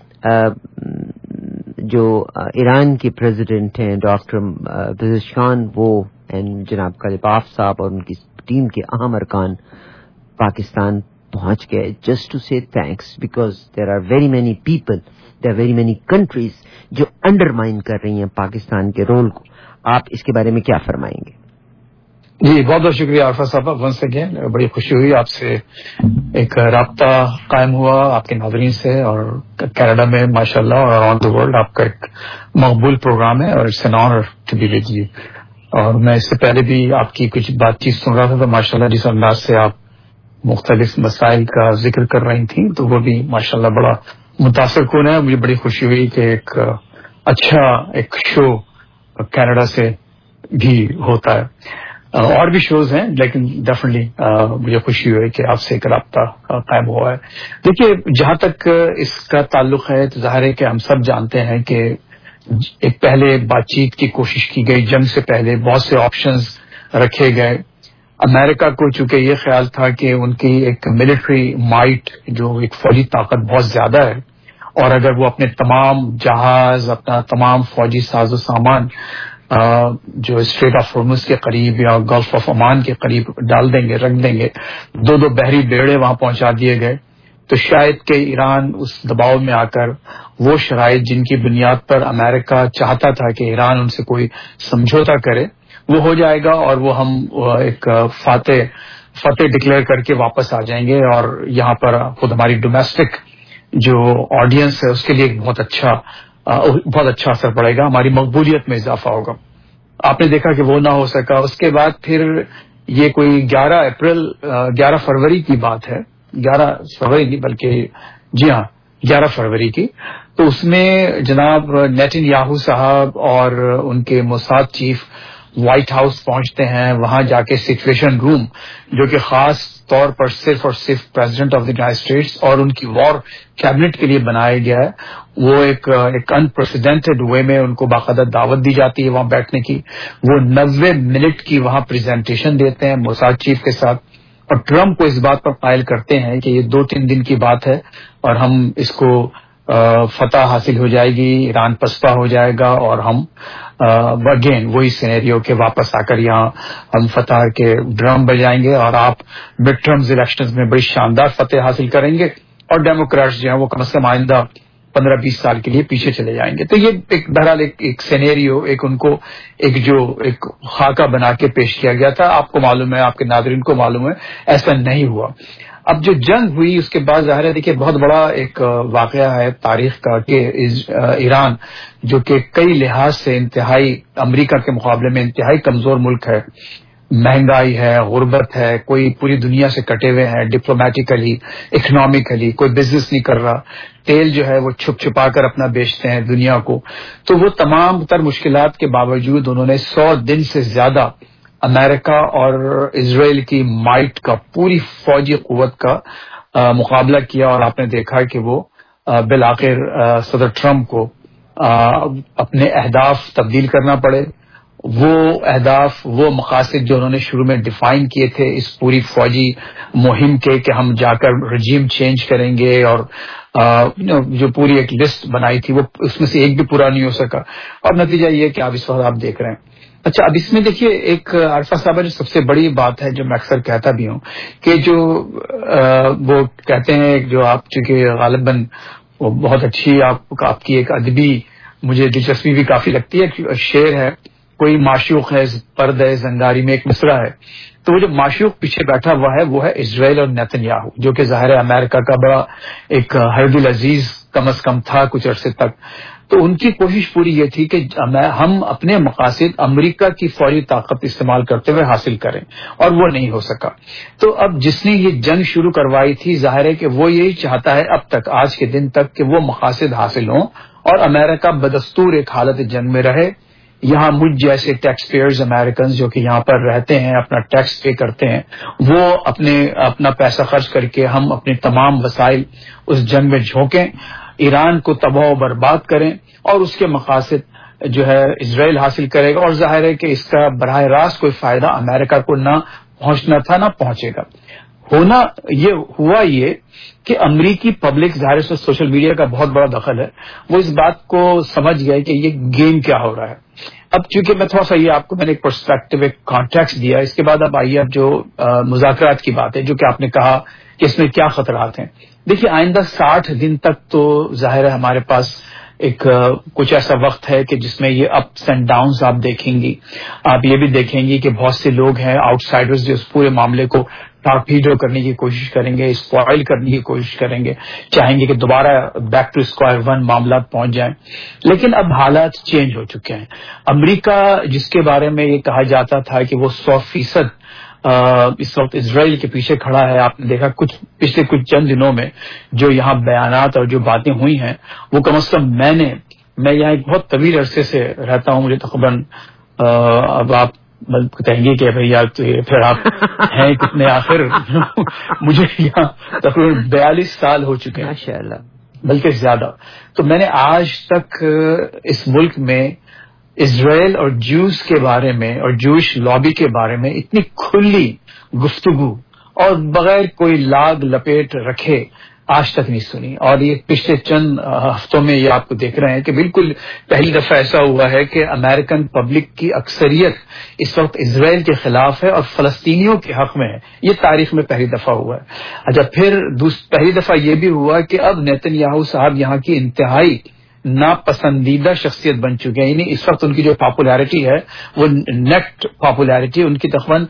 جو ایران کے پریزیڈنٹ ہیں ڈاکٹر پزشکان وہ اینڈ جناب کلیپاف صاحب اور ان کی ٹیم کے اہم ارکان پاکستان پہنچ گئے just to say thanks, because there are very many people, there are very many countries جو انڈرمائن کر رہی ہیں پاکستان کے رول کو. آپ اس کے بارے میں کیا فرمائیں گے؟ جی بہت بہت شکریہ عرفت صاحب. ونس اگین بڑی خوشی ہوئی آپ سے ایک رابطہ قائم ہوا آپ کے ناظرین سے، اور کینیڈا میں ماشاء اللہ اور اراؤنڈ دی ورلڈ آپ کا ایک مقبول پروگرام ہے اور it's an honour to be with you. اور میں اس سے پہلے بھی آپ کی کچھ بات چیت سن رہا تھا تو ماشاء اللہ جس انداز سے آپ مختلف مسائل کا ذکر کر رہی تھیں تو وہ بھی ماشاء اللہ بڑا متاثر کن ہے. مجھے بڑی خوشی ہوئی کہ ایک اچھا ایک شو کینیڈا سے بھی ہوتا ہے. اور بھی شوز ہیں لیکن ڈیفینیٹلی مجھے خوشی ہوئی کہ آپ سے ایک رابطہ قائم ہوا ہے. دیکھیے جہاں تک اس کا تعلق ہے تو ظاہر ہے کہ ہم سب جانتے ہیں کہ ایک پہلے بات چیت کی کوشش کی گئی، جنگ سے پہلے بہت سے آپشنز رکھے گئے. امریکہ کو چونکہ یہ خیال تھا کہ ان کی ایک ملٹری مائٹ جو ایک فوجی طاقت بہت زیادہ ہے، اور اگر وہ اپنے تمام جہاز اپنا تمام فوجی ساز و سامان جو اسٹریٹ آف ہارمز کے قریب یا گلف آف عمان کے قریب ڈال دیں گے، رکھ دیں گے، دو دو بحری بیڑے وہاں پہنچا دیے گئے، تو شاید کہ ایران اس دباؤ میں آ کر وہ شرائط جن کی بنیاد پر امریکہ چاہتا تھا کہ ایران ان سے کوئی سمجھوتا کرے وہ ہو جائے گا، اور وہ ہم ایک فاتح فتح ڈکلیئر کر کے واپس آ جائیں گے، اور یہاں پر خود ہماری ڈومیسٹک جو آڈینس ہے اس کے لیے ایک بہت اچھا بہت اچھا اثر پڑے گا، ہماری مقبولیت میں اضافہ ہوگا. آپ نے دیکھا کہ وہ نہ ہو سکا. اس کے بعد پھر یہ کوئی گیارہ اپریل گیارہ فروری کی بات ہے، گیارہ فروری نہیں بلکہ جی ہاں گیارہ فروری کی، تو اس میں جناب نیتن یاہو صاحب اور ان کے موساد چیف وائٹ ہاؤس پہنچتے ہیں. وہاں جا کے سچویشن روم جو کہ خاص طور پر صرف اور صرف president of the United States اور ان کی وار کیبنٹ کے لیے بنایا گیا ہے، وہ ایک ایک انپریسیڈنٹڈ وے میں ان کو باقاعدہ دعوت دی جاتی ہے وہاں بیٹھنے کی. وہ نوے منٹ کی وہاں پریزنٹیشن دیتے ہیں موساد چیف کے ساتھ، اور ٹرمپ کو اس بات پر قائل کرتے ہیں کہ یہ دو تین دن کی بات ہے اور ہم اس کو فتح حاصل ہو جائے گی، ایران پسپا ہو جائے گا، اور ہم اگین وہی سینیریو کے واپس آ کر یہاں ہم فتح کے ڈرم بجائیں گے اور آپ مڈ ٹرمز الیکشنز میں بڑی شاندار فتح حاصل کریں گے، اور ڈیموکریٹس جو ہیں وہ کم از کم آئندہ پندرہ بیس سال کے لیے پیچھے چلے جائیں گے. تو یہ ایک بہرحال ایک, ایک سینیریو ایک ان کو ایک جو ایک خاکہ بنا کے پیش کیا گیا تھا. آپ کو معلوم ہے، آپ کے ناظرین کو معلوم ہے، ایسا نہیں ہوا. اب جو جنگ ہوئی اس کے بعد ظاہر ہے دیکھیے بہت بڑا ایک واقعہ ہے تاریخ کا کہ ایران جو کہ کئی لحاظ سے انتہائی امریکہ کے مقابلے میں انتہائی کمزور ملک ہے، مہنگائی ہے، غربت ہے، کوئی پوری دنیا سے کٹے ہوئے ہیں، ڈپلومیٹیکلی اکنامکلی کوئی بزنس نہیں کر رہا، تیل جو ہے وہ چھپ چھپا کر اپنا بیچتے ہیں دنیا کو. تو وہ تمام تر مشکلات کے باوجود انہوں نے سو دن سے زیادہ امریکہ اور اسرائیل کی مائٹ کا پوری فوجی قوت کا مقابلہ کیا، اور آپ نے دیکھا کہ وہ بالآخر صدر ٹرمپ کو اپنے اہداف تبدیل کرنا پڑے وہ اہداف، وہ مقاصد جو انہوں نے شروع میں ڈیفائن کیے تھے اس پوری فوجی مہم کے کہ ہم جا کر رجیم چینج کریں گے، اور جو پوری ایک لسٹ بنائی تھی وہ اس میں سے ایک بھی پورا نہیں ہو سکا، اور نتیجہ یہ کہ آپ اس وقت آپ دیکھ رہے ہیں. اچھا، اب اس میں دیکھیے ایک عارفہ صاحبہ جو سب سے بڑی بات ہے جو میں اکثر کہتا بھی ہوں کہ جو وہ کہتے ہیں، جو آپ چونکہ غالباً وہ بہت اچھی آپ آپ کی ایک ادبی مجھے دلچسپی بھی کافی لگتی ہے، شعر ہے، کوئی معشوق ہے پردہ زنگاری میں ایک مصرع ہے، تو وہ جو معشوق پیچھے بیٹھا ہوا ہے وہ ہے اسرائیل اور نیتن یاہو، جو کہ ظاہر ہے امریکہ کا بڑا ایک ہرد العزیز کم از کم تھا کچھ عرصے تک. تو ان کی کوشش پوری یہ تھی کہ ہم اپنے مقاصد امریکہ کی فوری طاقت استعمال کرتے ہوئے حاصل کریں، اور وہ نہیں ہو سکا. تو اب جس نے یہ جنگ شروع کروائی تھی ظاہر ہے کہ وہ یہی چاہتا ہے اب تک، آج کے دن تک، کہ وہ مقاصد حاصل ہوں اور امریکہ بدستور ایک حالت جنگ میں رہے. یہاں مجھ جیسے ٹیکس پیئرز امریکنز جو کہ یہاں پر رہتے ہیں، اپنا ٹیکس پے کرتے ہیں، وہ اپنے اپنا پیسہ خرچ کر کے ہم اپنے تمام وسائل اس جنگ میں جھونکیں، ایران کو تباہ و برباد کریں، اور اس کے مقاصد جو ہے اسرائیل حاصل کرے گا، اور ظاہر ہے کہ اس کا براہ راست کوئی فائدہ امریکہ کو نہ پہنچنا تھا نہ پہنچے گا. ہونا یہ ہوا یہ کہ امریکی پبلک، ظاہر سے سوشل میڈیا کا بہت بڑا دخل ہے، وہ اس بات کو سمجھ گئے کہ یہ گیم کیا ہو رہا ہے. اب چونکہ میں تھوڑا سا یہ آپ کو میں نے ایک پرسپیکٹو ایک کانٹیکسٹ دیا، اس کے بعد اب آئیے اب جو مذاکرات کی بات ہے جو کہ آپ نے کہا کہ اس میں کیا خطرات ہیں. دیکھیے آئندہ ساٹھ دن تک تو ظاہر ہے ہمارے پاس ایک کچھ ایسا وقت ہے کہ جس میں یہ اپس اینڈ ڈاؤنز آپ دیکھیں گی. آپ یہ بھی دیکھیں گی کہ بہت سے لوگ ہیں آؤٹ سائڈرز جو اس پورے معاملے کو ٹارپیڈو کرنے کی کوشش کریں گے، اسپوائل کرنے کی کوشش کریں گے، چاہیں گے کہ دوبارہ بیک ٹو اسکوائر ون معاملات پہنچ جائیں. لیکن اب حالات چینج ہو چکے ہیں. امریکہ جس کے بارے میں یہ کہا جاتا تھا کہ وہ سو فیصد اس وقت اسرائیل کے پیچھے کھڑا ہے، آپ نے دیکھا کچھ پچھلے کچھ چند دنوں میں جو یہاں بیانات اور جو باتیں ہوئی ہیں، وہ کم از کم میں نے میں یہاں ایک بہت طویل عرصے سے رہتا ہوں، مجھے تقریباً اب آپ کہیں گے کہ بھائی یار پھر آپ ہیں کتنے، آخر مجھے یہاں تقریباً بیالیس سال ہو چکے ہیں ماشاء اللہ، بلکہ زیادہ. تو میں نے آج تک اس ملک میں اسرائیل اور جوز کے بارے میں اور جوش لابی کے بارے میں اتنی کھلی گفتگو اور بغیر کوئی لاگ لپیٹ رکھے آج تک نہیں سنی. اور یہ پچھلے چند ہفتوں میں یہ آپ کو دیکھ رہے ہیں کہ بالکل پہلی دفعہ ایسا ہوا ہے کہ امریکن پبلک کی اکثریت اس وقت اسرائیل کے خلاف ہے اور فلسطینیوں کے حق میں ہے. یہ تاریخ میں پہلی دفعہ ہوا ہے. اچھا، پھر پہلی دفعہ یہ بھی ہوا کہ اب نیتن یاہو صاحب یہاں کی انتہائی ناپسندیدہ شخصیت بن چکے ہیں. یعنی اس وقت ان کی جو پاپولیرٹی ہے وہ نیٹ پاپولیرٹی ان کی تقریباً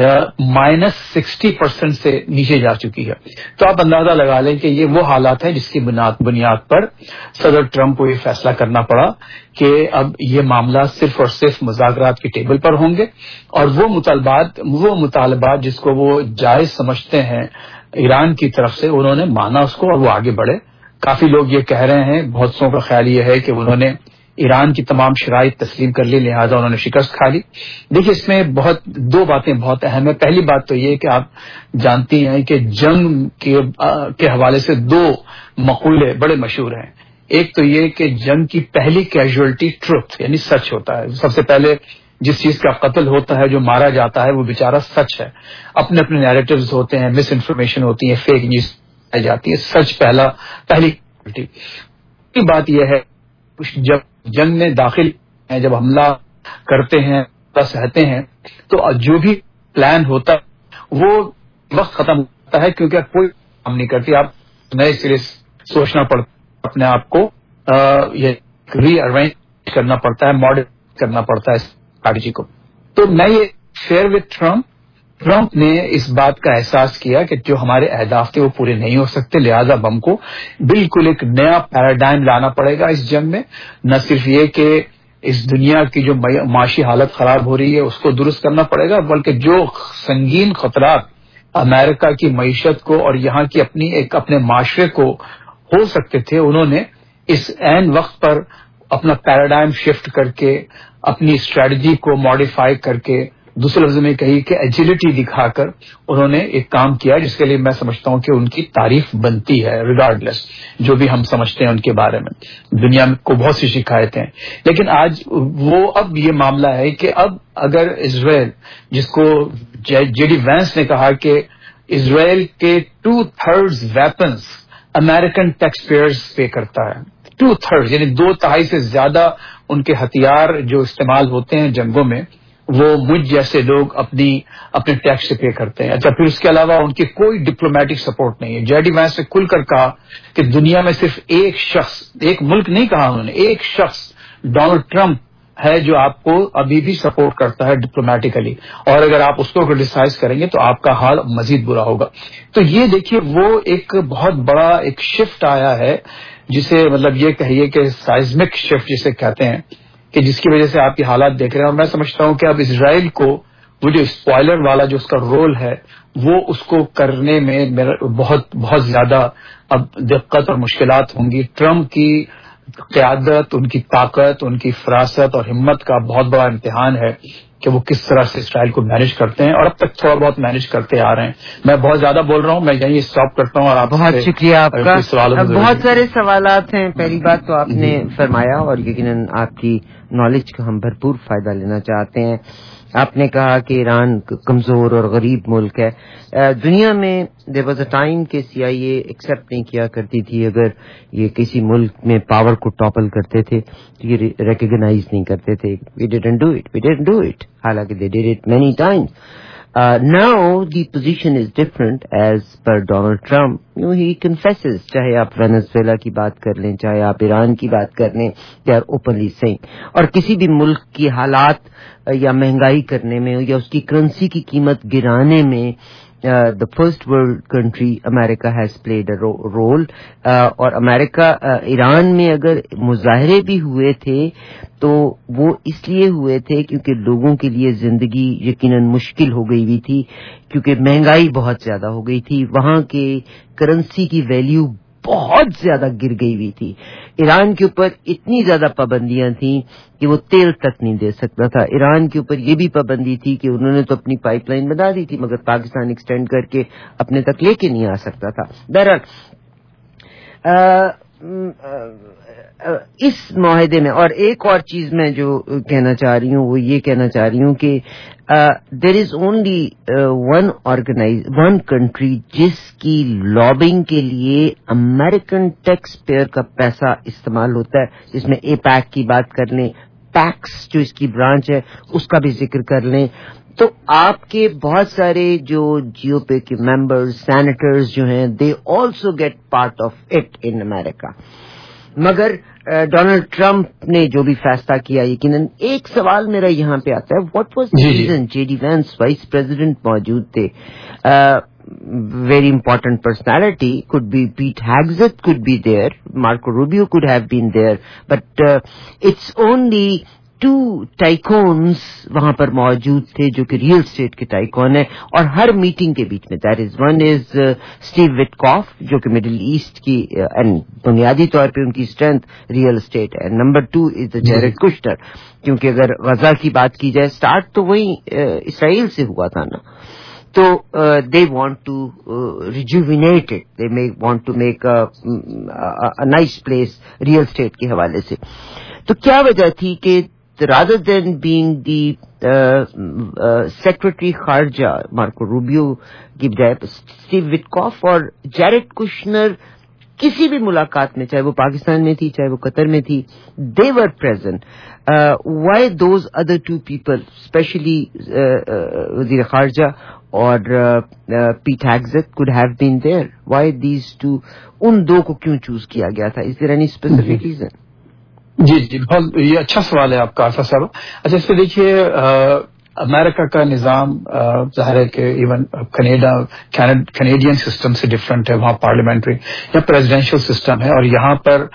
مائنس سکسٹی پرسینٹ سے نیچے جا چکی ہے. تو آپ اندازہ لگا لیں کہ یہ وہ حالات ہیں جس کی بنیاد پر صدر ٹرمپ کو یہ فیصلہ کرنا پڑا کہ اب یہ معاملہ صرف اور صرف مذاکرات کی ٹیبل پر ہوں گے، اور وہ مطالبات وہ مطالبات جس کو وہ جائز سمجھتے ہیں ایران کی طرف سے، انہوں نے مانا اس کو اور وہ آگے بڑھے. کافی لوگ یہ کہہ رہے ہیں، بہت سو کا خیال یہ ہے کہ انہوں نے ایران کی تمام شرائط تسلیم کر لی، لہذا انہوں نے شکست کھا لی. دیکھیے اس میں بہت دو باتیں بہت اہم ہیں. پہلی بات تو یہ کہ آپ جانتی ہیں کہ جنگ کے حوالے سے دو مقولے بڑے مشہور ہیں. ایک تو یہ کہ جنگ کی پہلی کیجوئلٹی ٹروتھ یعنی سچ ہوتا ہے. سب سے پہلے جس چیز کا قتل ہوتا ہے، جو مارا جاتا ہے، وہ بیچارہ سچ ہے. اپنے اپنے نیریٹوز ہوتے ہیں، مس انفارمیشن ہوتی ہے، فیک نیوز جاتی ہے. سچ پہلا پہلی کی بات یہ ہے جب جنگ میں داخل ہیں، جب حملہ کرتے ہیں، سہتے ہیں، تو جو بھی پلان ہوتا ہے وہ وقت ختم ہوتا ہے کیونکہ کوئی کام نہیں کرتی. آپ نئے سرے سوچنا پڑتا، اپنے آپ کو یہ ری ارینج کرنا پڑتا ہے، ماڈیفائی کرنا پڑتا ہے اسٹریٹجی کو. تو میں یہ شیئر وتھ ٹرمپ ٹرمپ نے اس بات کا احساس کیا کہ جو ہمارے اہداف تھے وہ پورے نہیں ہو سکتے، لہذا ہم کو بالکل ایک نیا پیراڈائم لانا پڑے گا اس جنگ میں. نہ صرف یہ کہ اس دنیا کی جو معاشی حالت خراب ہو رہی ہے اس کو درست کرنا پڑے گا، بلکہ جو سنگین خطرات امریکہ کی معیشت کو اور یہاں کی اپنی ایک اپنے معاشرے کو ہو سکتے تھے، انہوں نے اس عین وقت پر اپنا پیراڈائم شفٹ کر کے اپنی اسٹریٹجی کو ماڈیفائی کر کے دوسرے لفظ میں کہی کہ ایجلٹی دکھا کر انہوں نے ایک کام کیا جس کے لیے میں سمجھتا ہوں کہ ان کی تعریف بنتی ہے ریگارڈلیس جو بھی ہم سمجھتے ہیں ان کے بارے میں. دنیا کو بہت سی شکایتیں ہیں, لیکن آج وہ اب یہ معاملہ ہے کہ اب اگر اسرائیل, جس کو جے ڈی وینس نے کہا کہ اسرائیل کے two thirds weapons American taxpayers pay کرتا ہے, ٹو تھرڈ یعنی دو تہائی سے زیادہ ان کے ہتھیار جو استعمال ہوتے ہیں جنگوں میں وہ مجھ جیسے لوگ اپنی اپنے ٹیکس سے پے کرتے ہیں. اچھا, پھر اس کے علاوہ ان کی کوئی ڈپلومیٹک سپورٹ نہیں ہے. جے ڈی وینس نے کھل کر کہا کہ دنیا میں صرف ایک شخص, ایک ملک نہیں کہا انہوں نے, ایک شخص ڈونلڈ ٹرمپ ہے جو آپ کو ابھی بھی سپورٹ کرتا ہے ڈپلومیٹیکلی, اور اگر آپ اس کو کرٹیسائز کریں گے تو آپ کا حال مزید برا ہوگا. تو یہ دیکھیے وہ ایک بہت بڑا ایک شفٹ آیا ہے جسے مطلب یہ کہیے کہ سائزمک شفٹ جسے کہتے ہیں, کہ جس کی وجہ سے آپ کی حالات دیکھ رہے ہیں. اور میں سمجھتا ہوں کہ اب اسرائیل کو وہ جو اسپوائلر والا جو اس کا رول ہے وہ اس کو کرنے میں بہت بہت زیادہ اب دقت اور مشکلات ہوں گی. ٹرمپ کی قیادت, ان کی طاقت, ان کی فراست اور ہمت کا بہت بڑا امتحان ہے کہ وہ کس طرح سے اسرائیل کو مینج کرتے ہیں, اور اب تک تھوڑا بہت مینج کرتے آ رہے ہیں. میں بہت زیادہ بول رہا ہوں, میں یہیں اسٹاپ کرتا ہوں. اور آپ بہت شکریہ آپ کا. بہت سارے سوالات ہیں. پہلی بات تو آپ نے فرمایا اور یقیناً آپ کی نالج کا ہم بھرپور فائدہ لینا چاہتے ہیں. آپ نے کہا کہ ایران کمزور اور غریب ملک ہے. دنیا میں دیر واز اے ٹائم کہ سی آئی اے ایکسپٹ نہیں کیا کرتی تھی اگر یہ کسی ملک میں پاور کو ٹاپل کرتے تھے تو یہ ریکگنائز نہیں کرتے تھے. We didn't do it we didn't do it حالانکہ they did it many times. Now the position is different as per Donald Trump. You he confesses, چاہے آپ وینزویلا کی بات کر لیں, چاہے آپ ایران کی بات کر لیں, دے آر اوپنلی سیئنگ. اور کسی بھی ملک کی حالات یا مہنگائی کرنے میں یا اس کی کرنسی کی قیمت گرانے میں the first world country America has played a role. اور امریکہ ایران میں اگر مظاہرے بھی ہوئے تھے تو وہ اس لیے ہوئے تھے کیونکہ لوگوں کے لیے زندگی یقیناً مشکل ہو گئی ہوئی تھی, کیونکہ مہنگائی بہت زیادہ ہو گئی تھی, وہاں کے کرنسی کی ویلیو بہت زیادہ گر گئی ہوئی تھی. ایران کے اوپر اتنی زیادہ پابندیاں تھیں کہ وہ تیل تک نہیں دے سکتا تھا. ایران کے اوپر یہ بھی پابندی تھی کہ انہوں نے تو اپنی پائپ لائن بنا دی تھی مگر پاکستان ایکسٹینڈ کر کے اپنے تک لے کے نہیں آ سکتا تھا. بہرحال اس معاہدے میں اور ایک اور چیز میں جو کہنا چاہ رہی ہوں وہ یہ کہنا چاہ رہی ہوں کہ there is only one organise one country جس کی لابنگ کے لیے امریکن ٹیکس پیئر کا پیسہ استعمال ہوتا ہے, جس میں اے پیک کی بات کر لیں, پیکس جو اس کی برانچ ہے اس کا بھی ذکر کر لیں, تو آپ کے بہت سارے جو جی او پی کے ممبرز سینیٹرز جو ہیں they also get part of it in America. مگر ڈونلڈ ٹرمپ نے جو بھی فیصلہ کیا, یقیناً ایک سوال میرا یہاں پہ آتا ہے, what was the reason J D Vance vice president موجود تھے, very important personality, could be Pete Hegseth could be there, Marco Rubio could have been there, but uh, it's only two tycoons وہاں پر موجود تھے جو کہ real estate کے tycoon ہیں, اور ہر میٹنگ کے بیچ میں that is one is Steve Witkoff جو کہ مڈل ایسٹ کی بنیادی طور پہ ان کی اسٹرینتھ ریئل اسٹیٹ ہے. Number two is Jared Kushner, کیونکہ اگر غزہ کی بات کی جائے اسٹارٹ تو وہی اسرائیل سے ہوا تھا نا, تو they want to rejuvenate it, they may want to make a nice place real estate کے حوالے سے. تو کیا وجہ تھی کہ rather than being the uh, uh, secretary خارجہ مارکو روبیو کی بجائے اسٹیو وٹکاف اور جیرڈ کشنر کسی بھی ملاقات میں, چاہے وہ پاکستان میں تھی چاہے وہ قطر میں تھی, they were present. uh, why those other two people especially وزیر خارجہ اور پیٹ ہیگزت could have been there? why these two, ان دو کو کیوں چوز کیا گیا تھا؟ is there any specific reason? جی جی بہت یہ اچھا سوال ہے آپ کا آصف صاحب. اچھا اس پہ دیکھیے امریکہ کا نظام ظاہر ہے کہ ایون کینیڈا کینیڈین سسٹم سے ڈفرینٹ ہے, وہاں پارلیمنٹری یا پریزیڈینشیل سسٹم ہے, اور یہاں پر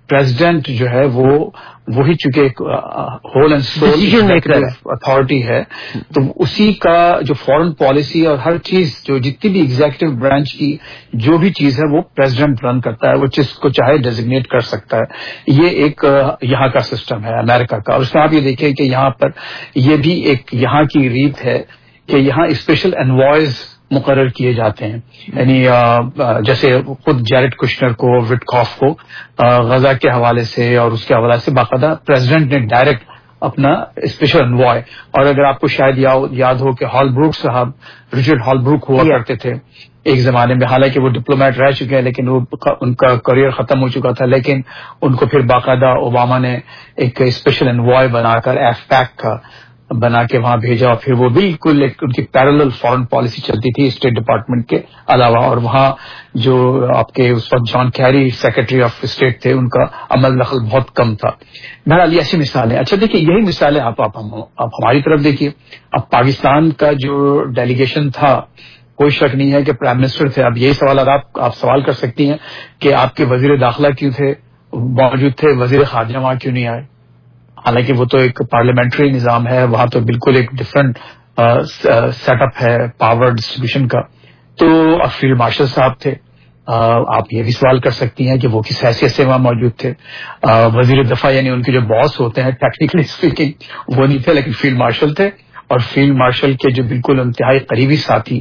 پریزیڈنٹ جو ہے وہ وہی چونکہ ایک ہول اینڈ سول اتھارٹی ہے، تو اسی کا جو فارن پالیسی اور ہر چیز جو جتنی بھی ایگزیکٹو برانچ کی جو بھی چیز ہے وہ پریزیڈنٹ رن کرتا ہے، وہ جس کو چاہے ڈیزگنیٹ کر سکتا ہے. یہ ایک یہاں کا سسٹم ہے امریکہ کا. اور اس میں آپ یہ دیکھیں کہ یہاں پر یہ بھی ایک یہاں کی ریت ہے کہ یہاں اسپیشل انوائز مقرر کیے جاتے ہیں. یعنی جیسے خود جیرڈ کوشنر کو، وٹکاف کو غزہ کے حوالے سے اور اس کے حوالے سے باقاعدہ پریزیڈنٹ نے ڈائریکٹ اپنا اسپیشل انوائے. اور اگر آپ کو شاید یاد ہو کہ ہال بروک صاحب، رچرڈ ہال بروک ہوا کرتے تھے ایک زمانے میں، حالانکہ وہ ڈپلومیٹ رہ چکے ہیں لیکن وہ ان کا کریئر ختم ہو چکا تھا، لیکن ان کو پھر باقاعدہ اوباما نے ایک اسپیشل انوائے بنا کر ایف پیک کا بنا کے وہاں بھیجا. اور پھر وہ بالکل ایک ان کی پیرلل فارن پالیسی چلتی تھی اسٹیٹ ڈپارٹمنٹ کے علاوہ. اور وہاں جو آپ کے اس وقت John Kerry secretary of state تھے، ان کا عمل دخل بہت کم تھا. بہرحال یہ ایسی مثالیں. اچھا دیکھیے یہی مثالیں آپ آپ ہماری طرف دیکھیے. اب پاکستان کا جو ڈیلیگیشن تھا، کوئی شک نہیں ہے کہ پرائم منسٹر تھے. اب یہی سوالات آپ آپ سوال کر سکتی ہیں کہ آپ کے وزیر داخلہ کیوں تھے موجود تھے، وزیر خارجہ وہاں کیوں نہیں آئے؟ حالانکہ وہ تو ایک پارلیمنٹری نظام ہے، وہاں تو بالکل ایک ڈفرنٹ سیٹ اپ ہے پاور ڈسٹریبیوشن کا. تو اب فیلڈ مارشل صاحب تھے. آپ یہ بھی سوال کر سکتی ہیں کہ وہ کس حیثیت سے وہاں موجود تھے. وزیر دفاع یعنی ان کے جو باس ہوتے ہیں ٹیکنیکلی اسپیکنگ وہ نہیں تھے، لیکن فیلڈ مارشل تھے. اور فیلڈ مارشل کے جو بالکل انتہائی قریبی ساتھی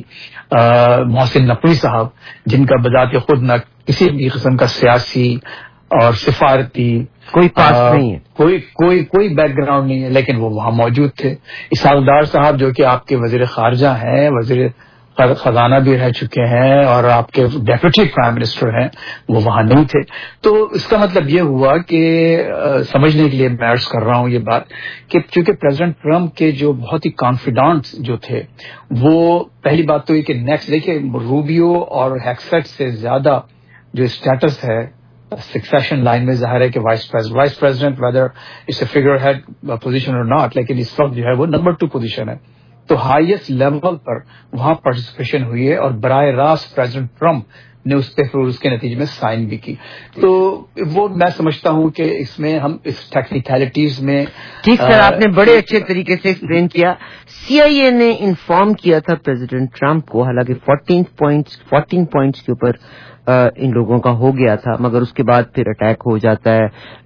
محسن نقوی صاحب، جن کا بذات خود نہ کسی بھی قسم کا سیاسی اور سفارتی کوئی پاس نہیں ہے، کوئی کوئی کوئی بیک گراؤنڈ نہیں ہے، لیکن وہ وہاں موجود تھے. اسحاق ڈار صاحب جو کہ آپ کے وزیر خارجہ ہیں، وزیر خزانہ بھی رہ چکے ہیں اور آپ کے ڈیپٹی پرائم منسٹر ہیں، وہ وہاں نہیں تھے. تو اس کا مطلب یہ ہوا کہ سمجھنے کے لیے میں عرض کر رہا ہوں یہ بات کہ چونکہ پریزیڈنٹ ٹرمپ کے جو بہت ہی کانفیڈنٹ جو تھے، وہ پہلی بات تو یہ کہ نیکسٹ دیکھیے روبیو اور ہیکسیٹ سے زیادہ جو اسٹیٹس ہے سکسیشن لائن میں ظاہر ہے کہ vice president vice president whether it's a figurehead position اور ناٹ، لیکن اس وقت جو ہے وہ نمبر ٹو پوزیشن ہے. تو ہائیسٹ لیول پر وہاں پارٹیسپیشن ہوئی ہے اور براہ راست پریزیڈنٹ ٹرمپ نے اس پہ پھر اس کے نتیجے میں سائن بھی کی. تو وہ میں سمجھتا ہوں کہ اس میں ہم اس ٹیکنیکلٹیز میں ٹھیک سر آپ نے بڑے اچھے طریقے سے ایکسپلین کیا. سی آئی اے نے انفارم کیا تھا پریزیڈنٹ ٹرمپ کو، حالانکہ فورٹین پوائنٹس فورٹین پوائنٹس کے اوپر ان لوگوں کا ہو گیا تھا، مگر اس کے بعد پھر اٹیک ہو جاتا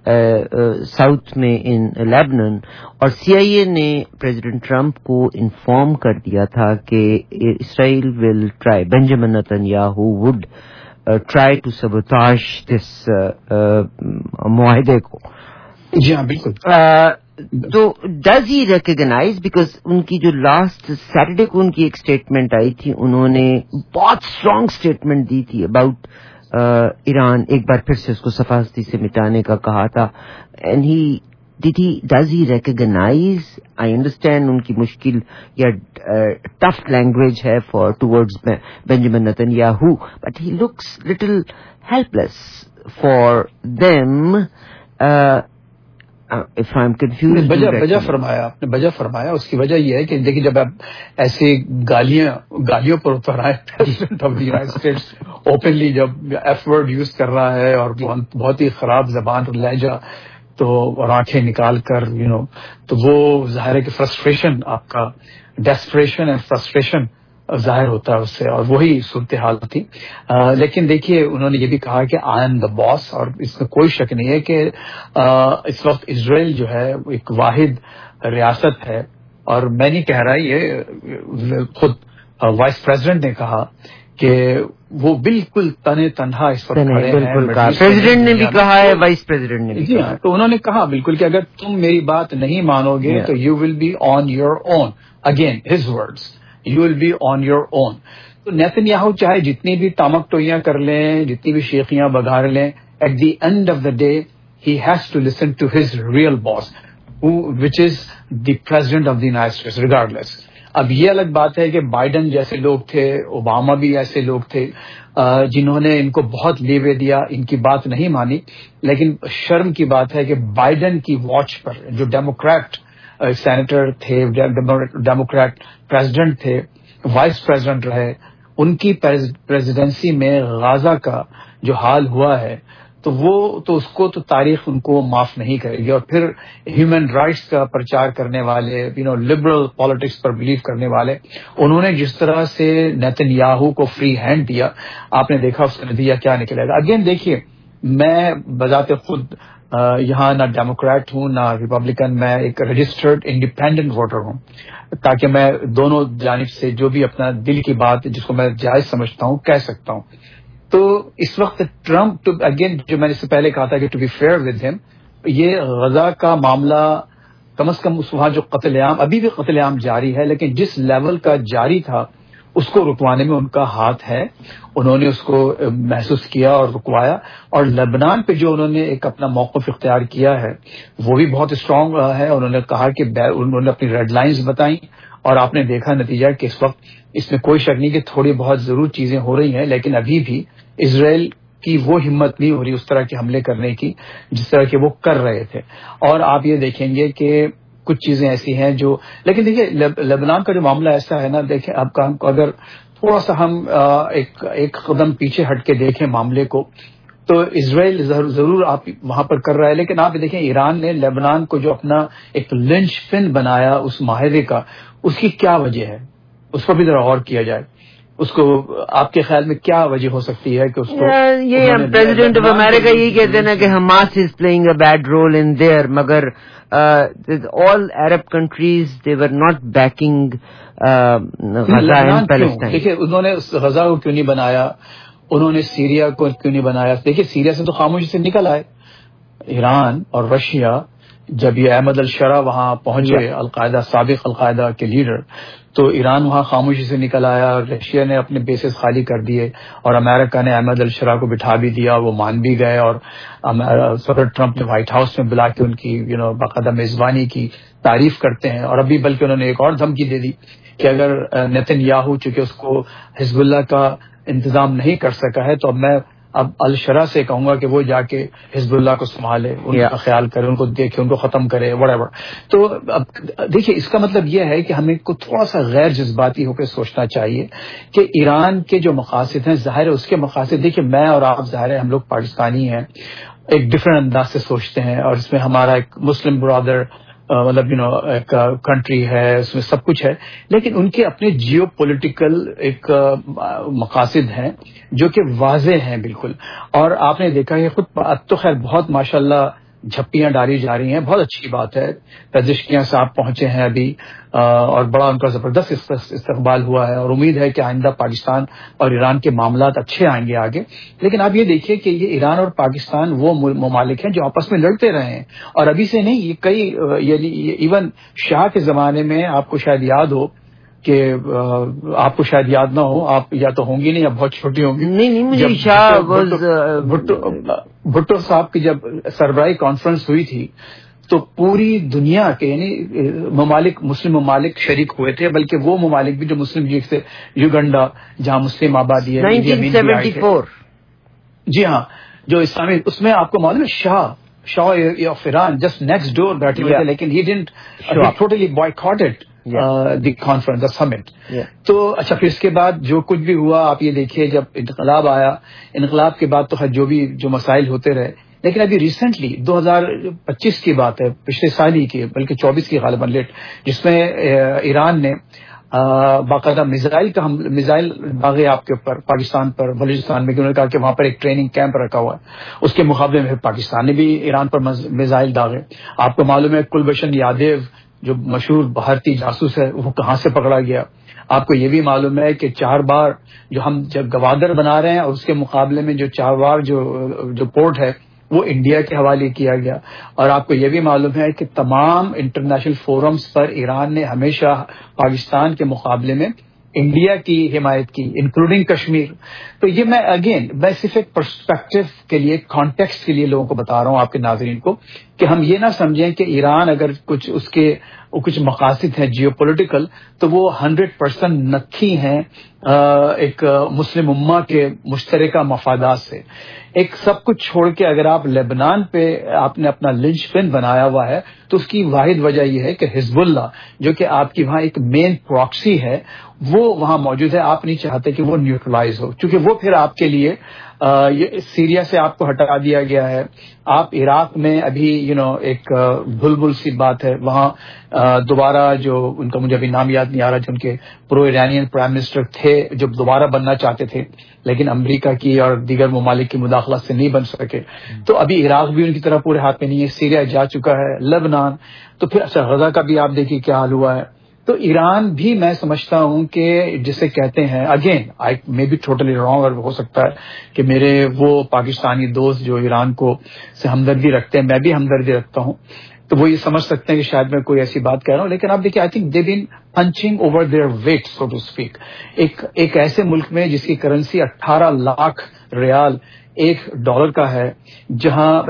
ہے ساؤتھ میں ان لیبنان. اور سی آئی اے نے پریزیڈنٹ ٹرمپ کو انفارم کر دیا تھا کہ Israel will try Benjamin Netanyahu would try to sabotage this معاہدے کو. جی ہاں بالکل. تو ڈز ہی ریکگنائز، بیکاز ان کی جو لاسٹ سیٹرڈے کو ان کی ایک اسٹیٹمنٹ آئی تھی، انہوں نے بہت اسٹرانگ اسٹیٹمنٹ دی تھی اباؤٹ ایران، ایک بار پھر سے اس کو صفحستی سے مٹانے کا کہا تھا. And he did he does he recognise? I understand ان کی مشکل یا ٹف لینگویج ہے for towards Benjamin Netanyahu, but he looks little helpless for them. بجا بجا فرمایا آپ نے، بجا فرمایا. اس کی وجہ یہ ہے کہ دیکھیے جب آپ ایسے گالیاں گالیوں پر اتر آئے president of the United States openly جب ایف ورڈ یوز کر رہا ہے اور بہت ہی خراب زبان اور لہجہ تو اور آنکھیں نکال کر یو نو تو وہ ظاہر ہے کہ فرسٹریشن آپ کا ڈیسپریشن اینڈ فرسٹریشن ظاہر ہوتا ہے اس سے، اور وہی صورتحال تھی. لیکن دیکھیے انہوں نے یہ بھی کہا کہ آئی ایم دا باس، اور اس میں کوئی شک نہیں ہے کہ اس وقت اسرائیل جو ہے ایک واحد ریاست ہے. اور میں نہیں کہہ رہا، یہ خود وائس پریزیڈنٹ نے کہا کہ وہ بالکل تنے تنہا اس وقت کھڑے ہیں. پریزیڈنٹ نے بھی کہا ہے، وائس پریزیڈنٹ نے بھی کہا. تو انہوں نے کہا بالکل کہ اگر تم میری بات نہیں مانو گے تو you will be on your own. Again his words, you will be on your own. تو نیتنیاہو چاہے جتنی بھی تامک ٹوئیاں کر لیں، جتنی بھی شیخیاں بگاڑ لیں، at the end of the day he has to listen to his real boss which is the president of the United States regardless. اب یہ الگ بات ہے کہ بائیڈن جیسے لوگ تھے، اوباما بھی ایسے لوگ تھے جنہوں نے ان کو بہت لیوے دیا، ان کی بات نہیں مانی. لیکن شرم کی بات ہے کہ بائیڈن کی واچ پر جو ڈیموکریٹ سینیٹر تھے، ڈیموکریٹ پریزیڈنٹ تھے، وائس پریزیڈنٹ رہے، ان کی پریزیڈنسی میں غازہ کا جو حال ہوا ہے تو وہ تو اس کو تو تاریخ ان کو معاف نہیں کرے گی. اور پھر ہیومن رائٹس کا پرچار کرنے والے، یو نو لبرل پالیٹکس پر بلیو کرنے والے، انہوں نے جس طرح سے نیتن یاہو کو فری ہینڈ دیا، آپ نے دیکھا اس کا نتیجہ کیا نکلے گا. اگین دیکھیے، میں بذات خود یہاں نہ ڈیموکریٹ ہوں نہ ریپبلکن، میں ایک رجسٹرڈ انڈیپینڈنٹ ووٹر ہوں، تاکہ میں دونوں جانب سے جو بھی اپنا دل کی بات جس کو میں جائز سمجھتا ہوں کہہ سکتا ہوں. تو اس وقت ٹرمپ ٹو اگین، جو میں نے اس سے پہلے کہا تھا کہ ٹو بی فیئر ود ہم، یہ غزہ کا معاملہ کم از کم اس وہاں جو قتل عام، ابھی بھی قتل عام جاری ہے، لیکن جس لیول کا جاری تھا اس کو رکوانے میں ان کا ہاتھ ہے. انہوں نے اس کو محسوس کیا اور رکوایا. اور لبنان پہ جو انہوں نے ایک اپنا موقف اختیار کیا ہے وہ بھی بہت اسٹرانگ ہے. انہوں نے کہا کہ انہوں نے اپنی ریڈ لائنز بتائیں، اور آپ نے دیکھا نتیجہ کہ اس وقت اس میں کوئی شک نہیں کہ تھوڑی بہت ضرور چیزیں ہو رہی ہیں، لیکن ابھی بھی اسرائیل کی وہ ہمت نہیں ہو رہی اس طرح کے حملے کرنے کی جس طرح کے وہ کر رہے تھے. اور آپ یہ دیکھیں گے کہ کچھ چیزیں ایسی ہیں جو، لیکن دیکھیے لبنان کا جو معاملہ ایسا ہے نا، دیکھیں اب کا اگر تھوڑا سا ہم ایک ایک قدم پیچھے ہٹ کے دیکھیں معاملے کو، تو اسرائیل ضرور آپ وہاں پر کر رہا ہے، لیکن آپ دیکھیں ایران نے لبنان کو جو اپنا ایک لنچ پن بنایا اس معاہدے کا، اس کی کیا وجہ ہے، اس پر بھی ذرا غور کیا جائے. اس کو آپ کے خیال میں کیا وجہ ہو سکتی ہے کہ اس کو یہ پریزیڈنٹ آف امریکہ یہی کہتے ہیں نا کہ Hamas is playing a bad role in there, مگر all Arab countries they were not backing Gaza and Palestine. دیکھیے انہوں نے غزہ کو کیوں نہیں بنایا، انہوں نے سیریا کو کیوں نہیں بنایا. دیکھیے سیریا سے تو خاموشی سے نکل آئے. ایران اور رشیا جب یہ احمد الشرع وہاں پہنچے، القاعدہ سابق القاعدہ کے لیڈر، تو ایران وہاں خاموشی سے نکل آیا. رشیا نے اپنے بیسز خالی کر دیے اور امریکہ نے احمد الشرع کو بٹھا بھی دیا، وہ مان بھی گئے. اور صدر ٹرمپ نے وائٹ ہاؤس میں بلا کے ان کی یو نو باقاعدہ میزبانی کی، تعریف کرتے ہیں. اور ابھی بلکہ انہوں نے ایک اور دھمکی دے دی کہ اگر نیتن یاہو چونکہ اس کو حزب اللہ کا انتظام نہیں کر سکا ہے، تو اب میں اب الشرع سے کہوں گا کہ وہ جا کے حزب اللہ کو سنبھالے، ان کا خیال کرے، ان کو دیکھے، ان کو ختم کرے، وٹ ایور. تو اب دیکھیے اس کا مطلب یہ ہے کہ ہمیں کو تھوڑا سا غیر جذباتی ہو کے سوچنا چاہیے کہ ایران کے جو مقاصد ہیں، ظاہر ہے اس کے مقاصد، دیکھیے میں اور آپ ظاہر ہے ہم لوگ پاکستانی ہیں، ایک ڈفرینٹ انداز سے سوچتے ہیں، اور اس میں ہمارا ایک مسلم برادر مطلب یو نو ایک کنٹری ہے، اس میں سب کچھ ہے، لیکن ان کے اپنے جیو پولیٹیکل ایک مقاصد ہیں جو کہ واضح ہیں بالکل. اور آپ نے دیکھا کہ خود اب تو خیر بہت ماشاءاللہ جھپیاں ڈالی جا رہی ہیں، بہت اچھی بات ہے. پزشکیاں صاحب پہنچے ہیں ابھی، اور بڑا ان کا زبردست استقبال ہوا ہے، اور امید ہے کہ آئندہ پاکستان اور ایران کے معاملات اچھے آئیں گے آگے. لیکن آپ یہ دیکھیے کہ یہ ایران اور پاکستان وہ ممالک ہیں جو آپس میں لڑتے رہے ہیں، اور ابھی سے نہیں، یہ کئی یعنی ایون شاہ کے زمانے میں آپ کو شاید یاد ہو کہ آپ کو شاید یاد نہ ہو، آپ یا تو ہوں گی نہیں یا بہت چھوٹی ہوں گی. نہیں نہیں مجھے شاہ بھٹو صاحب کی جب سربراہی کانفرنس ہوئی تھی تو پوری دنیا کے یعنی ممالک، مسلم ممالک شریک ہوئے تھے، بلکہ وہ ممالک بھی جو مسلم لیگ سے، یوگنڈا جہاں مسلم آبادی ہے، نائنٹین سیونٹی فور، جی ہاں، جو اسلامی، اس میں آپ کو معلوم ہے Shah Shah of Iran just next door بیٹھے ہوئے تھے، لیکن he didn't totally boycotted the conference, the summit. تو اچھا پھر اس کے بعد جو کچھ بھی ہوا آپ یہ دیکھیے، جب انقلاب آیا، انقلاب کے بعد تو جو بھی جو مسائل ہوتے رہے، لیکن ابھی ریسنٹلی دو ہزار پچیس کی بات ہے، پچھلے سال ہی کی بلکہ چوبیس کی غالباً لیٹ، جس میں ایران نے باقاعدہ میزائل کا میزائل داغے آپ کے اوپر پاکستان پر، بلوچستان میں، انہوں نے کہا کہ وہاں پر ایک ٹریننگ کیمپ رکھا ہوا ہے، اس کے مقابلے میں پاکستان نے بھی ایران پر میزائل داغے. آپ کو معلوم ہے کلبھشن یادیو جو مشہور بھارتی جاسوس ہے وہ کہاں سے پکڑا گیا. آپ کو یہ بھی معلوم ہے کہ چار بار جو ہم جب گوادر بنا رہے ہیں، اور اس کے مقابلے میں جو چار بار جو جو پورٹ ہے وہ انڈیا کے حوالے کیا گیا. اور آپ کو یہ بھی معلوم ہے کہ تمام انٹرنیشنل فورمز پر ایران نے ہمیشہ پاکستان کے مقابلے میں انڈیا کی حمایت کی، انکلوڈنگ کشمیر. تو یہ میں اگین میں صرف ایک پرسپیکٹو کے لیے، کانٹیکسٹ کے لیے لوگوں کو بتا رہا ہوں، آپ کے ناظرین کو، کہ ہم یہ نہ سمجھیں کہ ایران اگر کچھ اس کے کچھ مقاصد ہیں جیو پولیٹیکل تو وہ ہنڈریڈ پرسینٹ نکھی ہیں ایک مسلم امہ کے مشترکہ مفادات سے. ایک سب کچھ چھوڑ کے اگر آپ لیبنان پہ آپ نے اپنا لنچ پن بنایا ہوا ہے تو اس کی واحد وجہ یہ ہے کہ حزب اللہ جو کہ آپ کی وہاں ایک مین پراکسی ہے وہ وہاں موجود ہے. آپ نہیں چاہتے کہ وہ نیوٹرلائز ہو، چونکہ وہ پھر آپ کے لیے سیریا سے آپ کو ہٹا دیا گیا ہے. آپ عراق میں ابھی یو نو ایک بھل بھل سی بات ہے, وہاں دوبارہ جو ان کا مجھے ابھی نام یاد نہیں آ رہا, جو ان کے پرو ایرانین پرائم منسٹر تھے جو دوبارہ بننا چاہتے تھے لیکن امریکہ کی اور دیگر ممالک کی مداخلت سے نہیں بن سکے, تو ابھی عراق بھی ان کی طرح پورے ہاتھ میں نہیں ہے, سیریا جا چکا ہے, لبنان, تو پھر اچھا غزہ کا بھی آپ دیکھیے کیا حال ہوا ہے. تو ایران بھی میں سمجھتا ہوں کہ جسے کہتے ہیں, again I may be totally wrong, اور ہو سکتا ہے کہ میرے وہ پاکستانی دوست جو ایران کو سے ہمدردی رکھتے ہیں, میں بھی ہمدردی رکھتا ہوں, تو وہ یہ سمجھ سکتے ہیں کہ شاید میں کوئی ایسی بات کہہ رہا ہوں, لیکن آپ دیکھیے I think they been punching over their weight so to speak. ایک ایک ایسے ملک میں جس کی کرنسی اٹھارہ لاکھ ریال ایک ڈالر کا ہے, جہاں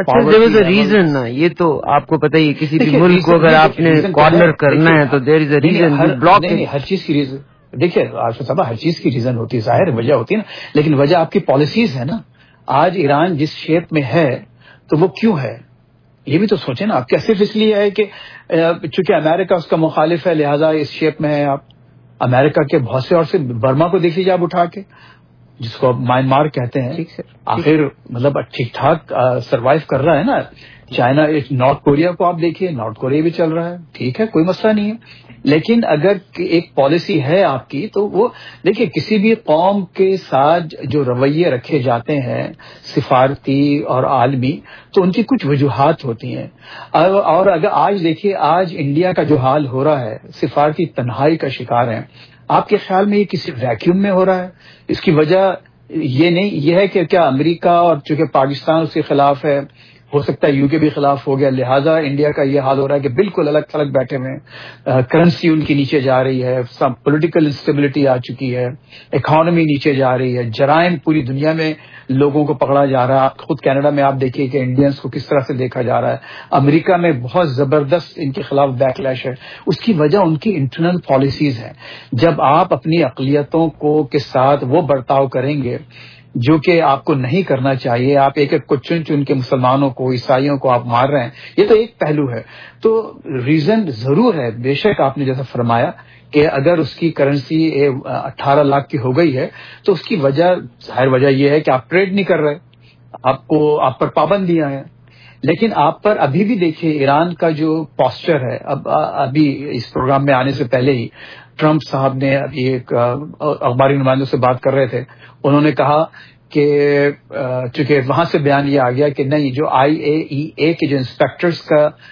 ریزن نا, یہ تو آپ کو پتہ ہی, کسی بھی ملک کو اگر آپ نے کارنر کرنا ہے تو دیر از اے ریزن, بلاک ہر چیز کی ریزن. دیکھیے آصف صاحب, ہر چیز کی ریزن ہوتی ہے, ظاہر وجہ ہوتی ہے نا, لیکن وجہ آپ کی پالیسیز ہے نا. آج ایران جس شیپ میں ہے تو وہ کیوں ہے, یہ بھی تو سوچیں نا آپ. کیا صرف اس لیے ہے کہ چونکہ امریکہ اس کا مخالف ہے لہذا اس شیپ میں ہے آپ؟ امریکہ کے بہت سے اور سے, برما کو دیکھ لیجیے آپ اٹھا کے, جس کو میانمار کہتے ہیں, آخر مطلب ٹھیک ٹھاک سروائیو کر رہا ہے نا. چائنا, نارتھ کوریا کو آپ دیکھیے, نارتھ کوریا بھی چل رہا ہے, ٹھیک ہے, کوئی مسئلہ نہیں ہے. لیکن اگر ایک پالیسی ہے آپ کی تو وہ دیکھیے, کسی بھی قوم کے ساتھ جو رویے رکھے جاتے ہیں سفارتی اور عالمی, تو ان کی کچھ وجوہات ہوتی ہیں. اور اگر آج دیکھیے, آج انڈیا کا جو حال ہو رہا ہے, سفارتی تنہائی کا شکار ہے, آپ کے خیال میں یہ کسی ویکیوم میں ہو رہا ہے؟ اس کی وجہ یہ نہیں یہ ہے کہ کیا امریکہ اور چونکہ پاکستان اس کے خلاف ہے, ہو سکتا ہے یو کے بھی خلاف ہو گیا, لہٰذا انڈیا کا یہ حال ہو رہا ہے کہ بالکل الگ تھلگ بیٹھے ہوئے ہیں, کرنسی ان کی نیچے جا رہی ہے, سب پولیٹیکل انسٹیبلٹی آ چکی ہے, اکانومی نیچے جا رہی ہے, جرائم پوری دنیا میں لوگوں کو پکڑا جا رہا ہے. خود کینیڈا میں آپ دیکھیے کہ انڈینس کو کس طرح سے دیکھا جا رہا ہے, امریکہ میں بہت زبردست ان کے خلاف بیک لیش ہے. اس کی وجہ ان کی انٹرنل پالیسیز ہے. جب آپ اپنی اقلیتوں کو کے ساتھ وہ برتاؤ کریں گے جو کہ آپ کو نہیں کرنا چاہیے, آپ ایک ایک کو چن چن کے مسلمانوں کو, عیسائیوں کو آپ مار رہے ہیں, یہ تو ایک پہلو ہے. تو ریزن ضرور ہے, بے شک آپ نے جیسا فرمایا کہ اگر اس کی کرنسی اٹھارہ لاکھ کی ہو گئی ہے تو اس کی وجہ, ظاہر وجہ یہ ہے کہ آپ ٹریڈ نہیں کر رہے, آپ کو آپ پر پابندیاں ہیں. لیکن آپ پر ابھی بھی دیکھیے ایران کا جو پوسچر ہے, اب ابھی اس پروگرام میں آنے سے پہلے ہی ٹرمپ صاحب نے ابھی ایک اخباری نمائندوں سے بات کر رہے تھے, انہوں نے کہا کہ چونکہ وہاں سے بیان یہ آ گیا کہ نہیں, جو آئی اے ای اے کے جو انسپیکٹرز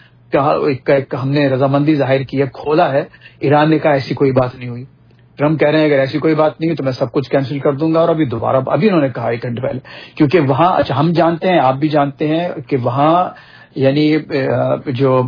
کا ہم نے رضامندی ظاہر کی ہے, کھولا ہے, ایران نے کہا ایسی کوئی بات نہیں ہوئی. ٹرمپ کہہ رہے ہیں اگر ایسی کوئی بات نہیں ہوئی تو میں سب کچھ کینسل کر دوں گا. اور ابھی دوبارہ ابھی انہوں نے کہا ایک گھنٹے پہلے, کیونکہ وہاں اچھا ہم جانتے ہیں, آپ بھی جانتے ہیں کہ وہاں یعنی جو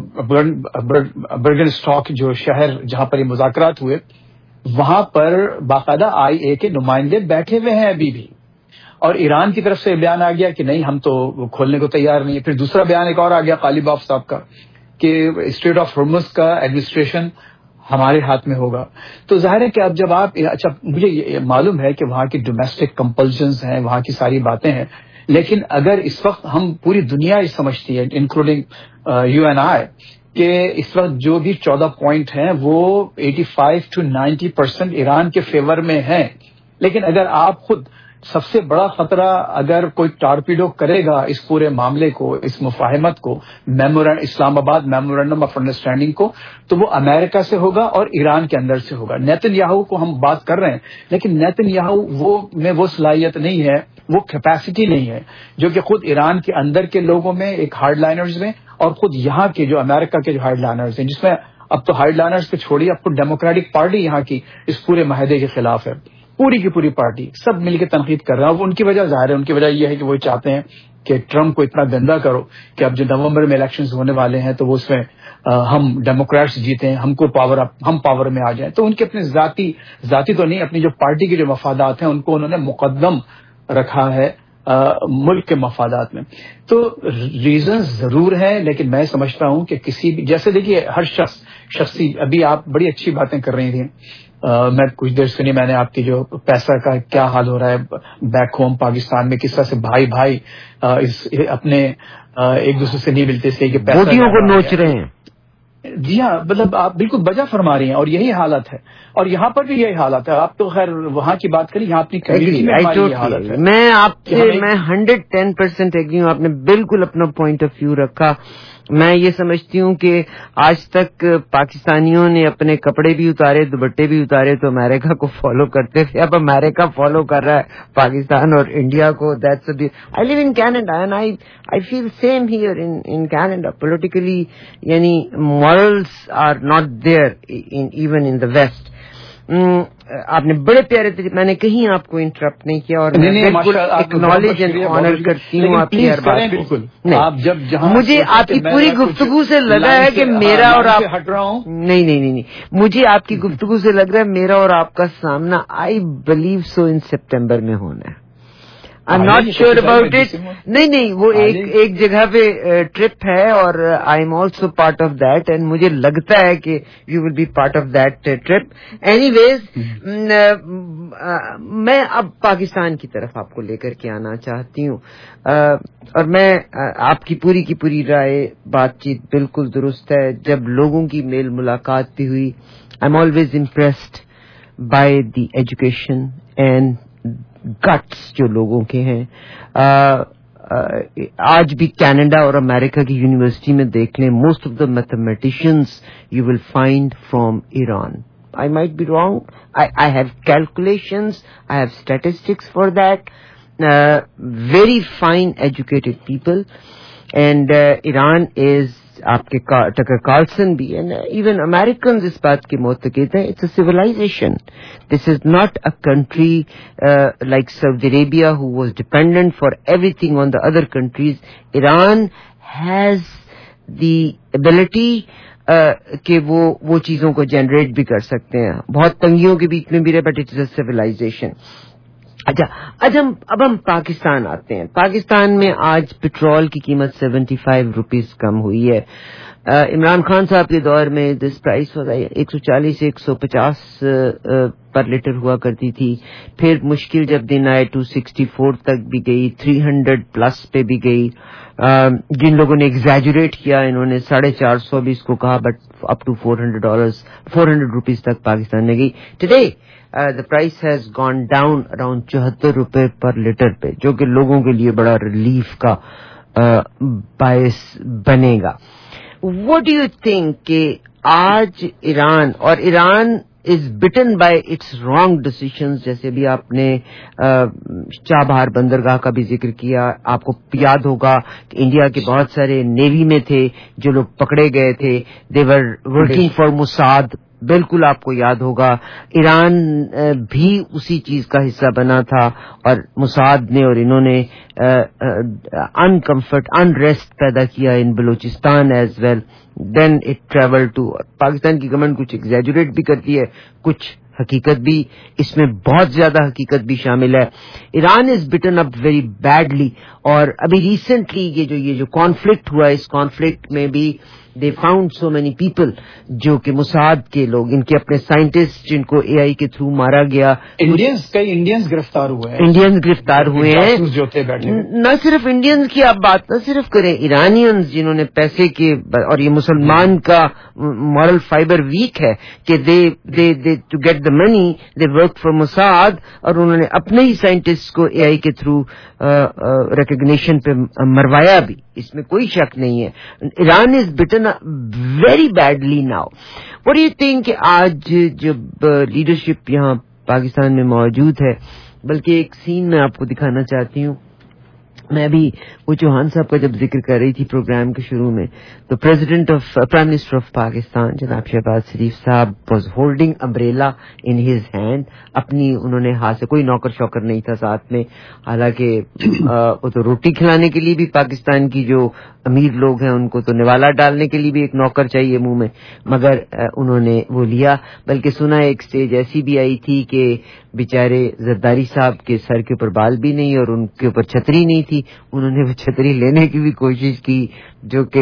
برگن اسٹاک جو شہر جہاں پر یہ مذاکرات ہوئے, وہاں پر باقاعدہ آئی اے کے نمائندے بیٹھے ہوئے ہیں ابھی بھی. اور ایران کی طرف سے بیان آ گیا کہ نہیں ہم تو کھولنے کو تیار نہیں ہے. پھر دوسرا بیان ایک اور آ گیا قالیباف صاحب کا کہ اسٹریٹ آف ہرمز کا ایڈمنسٹریشن ہمارے ہاتھ میں ہوگا. تو ظاہر ہے کہ اب جب آپ, اچھا مجھے یہ معلوم ہے کہ وہاں کی ڈومیسٹک کمپلشنز ہیں, وہاں کی ساری باتیں ہیں, لیکن اگر اس وقت ہم پوری دنیا یہ سمجھتی ہے انکلوڈنگ یو این آئی کہ اس وقت جو بھی چودہ پوائنٹ ہیں وہ eighty five to ninety percent Iran کے فیور میں ہیں. لیکن اگر آپ خود سب سے بڑا خطرہ اگر کوئی ٹارپیڈو کرے گا اس پورے معاملے کو, اس مفاہمت کو, میمورنڈ اسلام آباد میمورنڈم آف انڈرسٹینڈنگ کو, تو وہ امریکہ سے ہوگا اور ایران کے اندر سے ہوگا. نیتن یاہو کو ہم بات کر رہے ہیں, لیکن نیتن یاہو وہ میں وہ صلاحیت نہیں ہے, وہ کیپیسٹی نہیں ہے جو کہ خود ایران کے اندر کے لوگوں میں, ایک ہارڈ لائنرز میں, اور خود یہاں کے جو امریکہ کے جو ہارڈ لائنرز ہیں, جس میں اب تو ہارڈ لائنرز کو چھوڑیے, اب تو ڈیموکریٹک پارٹی یہاں کی اس پورے معاہدے کے خلاف ہے, پوری کی پوری پارٹی سب مل کے تنقید کر رہا ہے. وہ ان کی وجہ ظاہر ہے, ان کی وجہ یہ ہے کہ وہ چاہتے ہیں کہ ٹرمپ کو اتنا گندا کرو کہ اب جو نومبر میں الیکشنز ہونے والے ہیں تو وہ اس میں ہم ڈیموکریٹس جیتے ہیں, ہم کو پاور ہم پاور میں آ جائیں. تو ان کے اپنے ذاتی ذاتی تو نہیں, اپنی جو پارٹی کے جو مفادات ہیں ان کو انہوں نے مقدم رکھا ہے ملک کے مفادات میں. تو ریزن ضرور ہے, لیکن میں سمجھتا ہوں کہ کسی بھی, جیسے دیکھیے ہر شخص شخصی, ابھی آپ بڑی اچھی باتیں کر رہی تھیں, میں کچھ دیر سنی میں نے آپ کی جو پیسہ کا کیا حال ہو رہا ہے بیک ہوم پاکستان میں, کس طرح سے بھائی بھائی اس اپنے ایک دوسرے سے نہیں ملتے, اس لیے کہ پیسہ بوٹیوں کو نوچ رہے ہیں. جی ہاں، مطلب آپ بالکل بجا فرما رہی ہیں اور یہی حالت ہے، اور یہاں پر بھی یہی حالت ہے. آپ تو خیر وہاں کی بات کری، یہاں اپنی کمیونٹی میں ہماری یہ حالت ہے. میں آپ سے میں ہنڈریڈ ٹین پرسینٹ ایگری ہوں. آپ نے بالکل اپنا پوائنٹ آف ویو رکھا. میں یہ سمجھتی ہوں کہ آج تک پاکستانیوں نے اپنے کپڑے بھی اتارے، دوپٹے بھی اتارے تو امریکہ کو فالو کرتے تھے. اب امریکہ فالو کر رہا ہے پاکستان اور انڈیا کو. That's I live in Canada and I I feel same here in Canada. Politically یعنی morals are not there even in the West. آپ نے بڑے پیارے طریقے، میں نے کہیں آپ کو انٹرپٹ نہیں کیا اور میں بالکل ایکنالج اینڈ آنر کرتی ہوں آپ کی ہر بات کو. مجھے آپ کی پوری گفتگو سے لگا ہے کہ میرا اور آپ ہٹ رہا ہوں نہیں نہیں نہیں مجھے آپ کی گفتگو سے لگ رہا ہے میرا اور آپ کا سامنا I believe so in September میں ہونا ہے. I am not sure about it. نہیں نہیں وہ ایک ایک جگہ پہ ٹرپ ہے اور I am also part of that and مجھے لگتا ہے کہ you will be part of that trip. Anyways میں اب پاکستان کی طرف آپ کو لے کر کے آنا چاہتی ہوں اور میں آپ کی پوری کی پوری رائے بات چیت بالکل درست ہے. جب لوگوں کی میل ملاقات بھی ہوئی I am always impressed by the education and guts جو لوگوں کے ہیں. آج بھی کینیڈا اور امریکہ کی یونیورسٹی میں دیکھ لیں most of the mathematicians you will find from Iran. I might be wrong. I, I have calculations. I have statistics for that. Uh, very fine educated people. And uh, Iran is آپ کے ٹکر Carlsson بھی and even Americans اس بات کے معتقد ہیں it's a civilisation. This is not a country like Saudi Arabia who was dependent for everything on the other countries. Iran has the ability کہ وہ وہ چیزوں کو جنریٹ بھی کر سکتے ہیں. بہت تنگیوں کے بیچ میں بھی رہے but it is a civilisation. اچھا اب ہم اب ہم پاکستان آتے ہیں. پاکستان میں آج پیٹرول کی قیمت سیونٹی فائیو روپیز کم ہوئی ہے. عمران خان صاحب کے دور میں دس پرائس ایک سو چالیس ایک سو پچاس پر لیٹر ہوا کرتی تھی. پھر مشکل جب دن آئے ٹو سکسٹی فور تک بھی گئی, تھری ہنڈریڈ پلس پہ بھی گئی. جن لوگوں نے ایگزیجوریٹ کیا انہوں نے ساڑھے چار سو بھی اس کو کہا but up to four hundred dollar four hundred rupees تک پاکستان میں گئی. Today the price has gone down around چوہتر روپے پر لیٹر پہ, جو کہ لوگوں کے لیے بڑا ریلیف کا باعث بنے گا. What do you think کہ آج ایران اور Iran is bitten by its wrong decisions, جیسے بھی آپ نے چابہار بندرگاہ کا بھی ذکر کیا. آپ کو یاد ہوگا کہ انڈیا کے بہت سارے نیوی میں تھے جو لوگ پکڑے گئے تھے, they were working for Mossad. بالکل آپ کو یاد ہوگا ایران بھی اسی چیز کا حصہ بنا تھا اور موساد نے اور انہوں نے ان کمفرٹ ان ریسٹ پیدا کیا in Balochistan as well. Then it travel to Pakistan کی گورنمنٹ کچھ ایگزیجوریٹ بھی کرتی ہے, کچھ حقیقت بھی اس میں بہت زیادہ حقیقت بھی شامل ہے. Iran is beaten up very badly. اور ابھی ریسنٹلی یہ جو یہ جو کانفلکٹ ہوا اس کانفلکٹ میں بھی they found so many people جو کہ موساد کے لوگ, ان کے اپنے سائنٹسٹ جن کو اے آئی کے تھرو مارا گیا. انڈینز کئی انڈینز گرفتار ہوئے ہیں انڈینز گرفتار ہوئے ہیں جو تھے بیٹھے. نہ صرف انڈینز کی آپ بات نہ صرف کریں, ایرانینز جنہوں نے پیسے کے, اور یہ مسلمان کا مورل فائبر ویک ہے کہ they they they to get the money they work for Mossad, اور انہوں نے اپنے ہی سائنٹسٹ کو اے آئی کے تھرو ریکگنیشن پہ مروایا بھی, اس میں کوئی شک نہیں ہے. Iran is beaten very badly now. What do you think کہ آج جب لیڈرشپ یہاں پاکستان میں موجود ہے, بلکہ ایک سین میں آپ کو دکھانا چاہتی ہوں. میں ابھی وہ چوہان صاحب کا جب ذکر کر رہی تھی پروگرام کے شروع میں, تو president of prime minister of Pakistan جناب شہباز شریف صاحب was holding umbrella in his hand. اپنی انہوں نے ہاتھ سے, کوئی نوکر شوکر نہیں تھا ساتھ میں, حالانکہ وہ تو روٹی کھلانے کے لیے بھی پاکستان کی جو امیر لوگ ہیں ان کو تو نوالا ڈالنے کے لیے بھی ایک نوکر چاہیے منہ میں, مگر انہوں نے وہ لیا. بلکہ سنا ایک سٹیج ایسی بھی آئی تھی کہ بیچارے زرداری صاحب کے سر کے اوپر بال بھی نہیں اور ان کے اوپر چھتری نہیں تھی, انہوں نے وہ چھتری لینے کی بھی کوشش کی جو کہ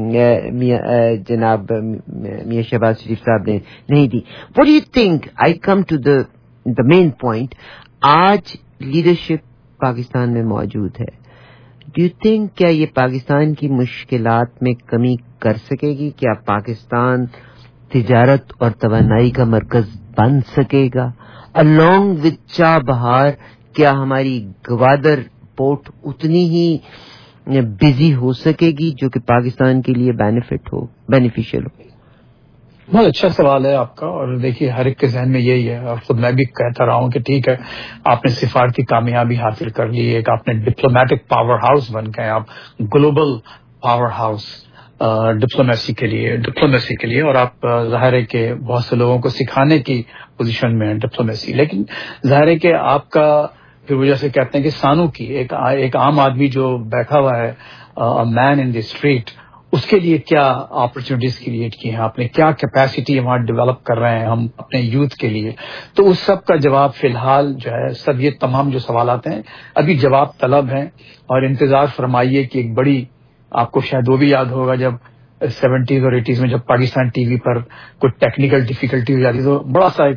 جناب میاں شہباز شریف صاحب نے نہیں دی. What do you think, I come to the the main point, آج لیڈرشپ پاکستان میں موجود ہے ڈو یو تھنک کیا یہ پاکستان کی مشکلات میں کمی کر سکے گی؟ کیا پاکستان تجارت اور توانائی کا مرکز بن سکے گا؟ along with چاہ بہار کیا ہماری گوادر پورٹ اتنی ہی بزی ہو سکے گی جو کہ پاکستان کے لیے بینیفٹ ہو بینیفیشل ہو؟ بہت اچھا سوال ہے آپ کا، اور دیکھیے ہر ایک کے ذہن میں یہی ہے، اور خود میں بھی کہتا رہا ہوں کہ ٹھیک ہے آپ نے سفارتی کامیابی حاصل کر لی، ایک آپ نے ڈپلومیٹک پاور ہاؤس بن گئے، آپ گلوبل پاور ہاؤس ڈپلومیسی کے لیے ڈپلومیسی کے لیے اور آپ ظاہر ہے کہ بہت سے لوگوں کو سکھانے کی پوزیشن میں ہیں ڈپلومیسی، لیکن ظاہر ہے کہ آپ کا پھر وجہ سے کہتے ہیں کہ سانو کی ایک ایک عام آدمی جو بیٹھا ہوا ہے مین ان دی اسٹریٹ، اس کے لیے کیا اپرچونیٹیز کریٹ کی ہیں آپ نے، کیا کیپیسٹی وہاں ڈیولپ کر رہے ہیں ہم اپنے یوتھ کے لیے، تو اس سب کا جواب فی الحال جو ہے سب یہ تمام جو سوالات ہیں ابھی جواب طلب ہیں، اور انتظار فرمائیے کہ ایک بڑی، آپ کو شاید وہ بھی یاد ہوگا جب سیونٹیز اور ایٹیز میں جب پاکستان ٹی وی پر کوئی ٹیکنیکل ڈیفیکلٹی ہو جاتی تو بڑا سا ایک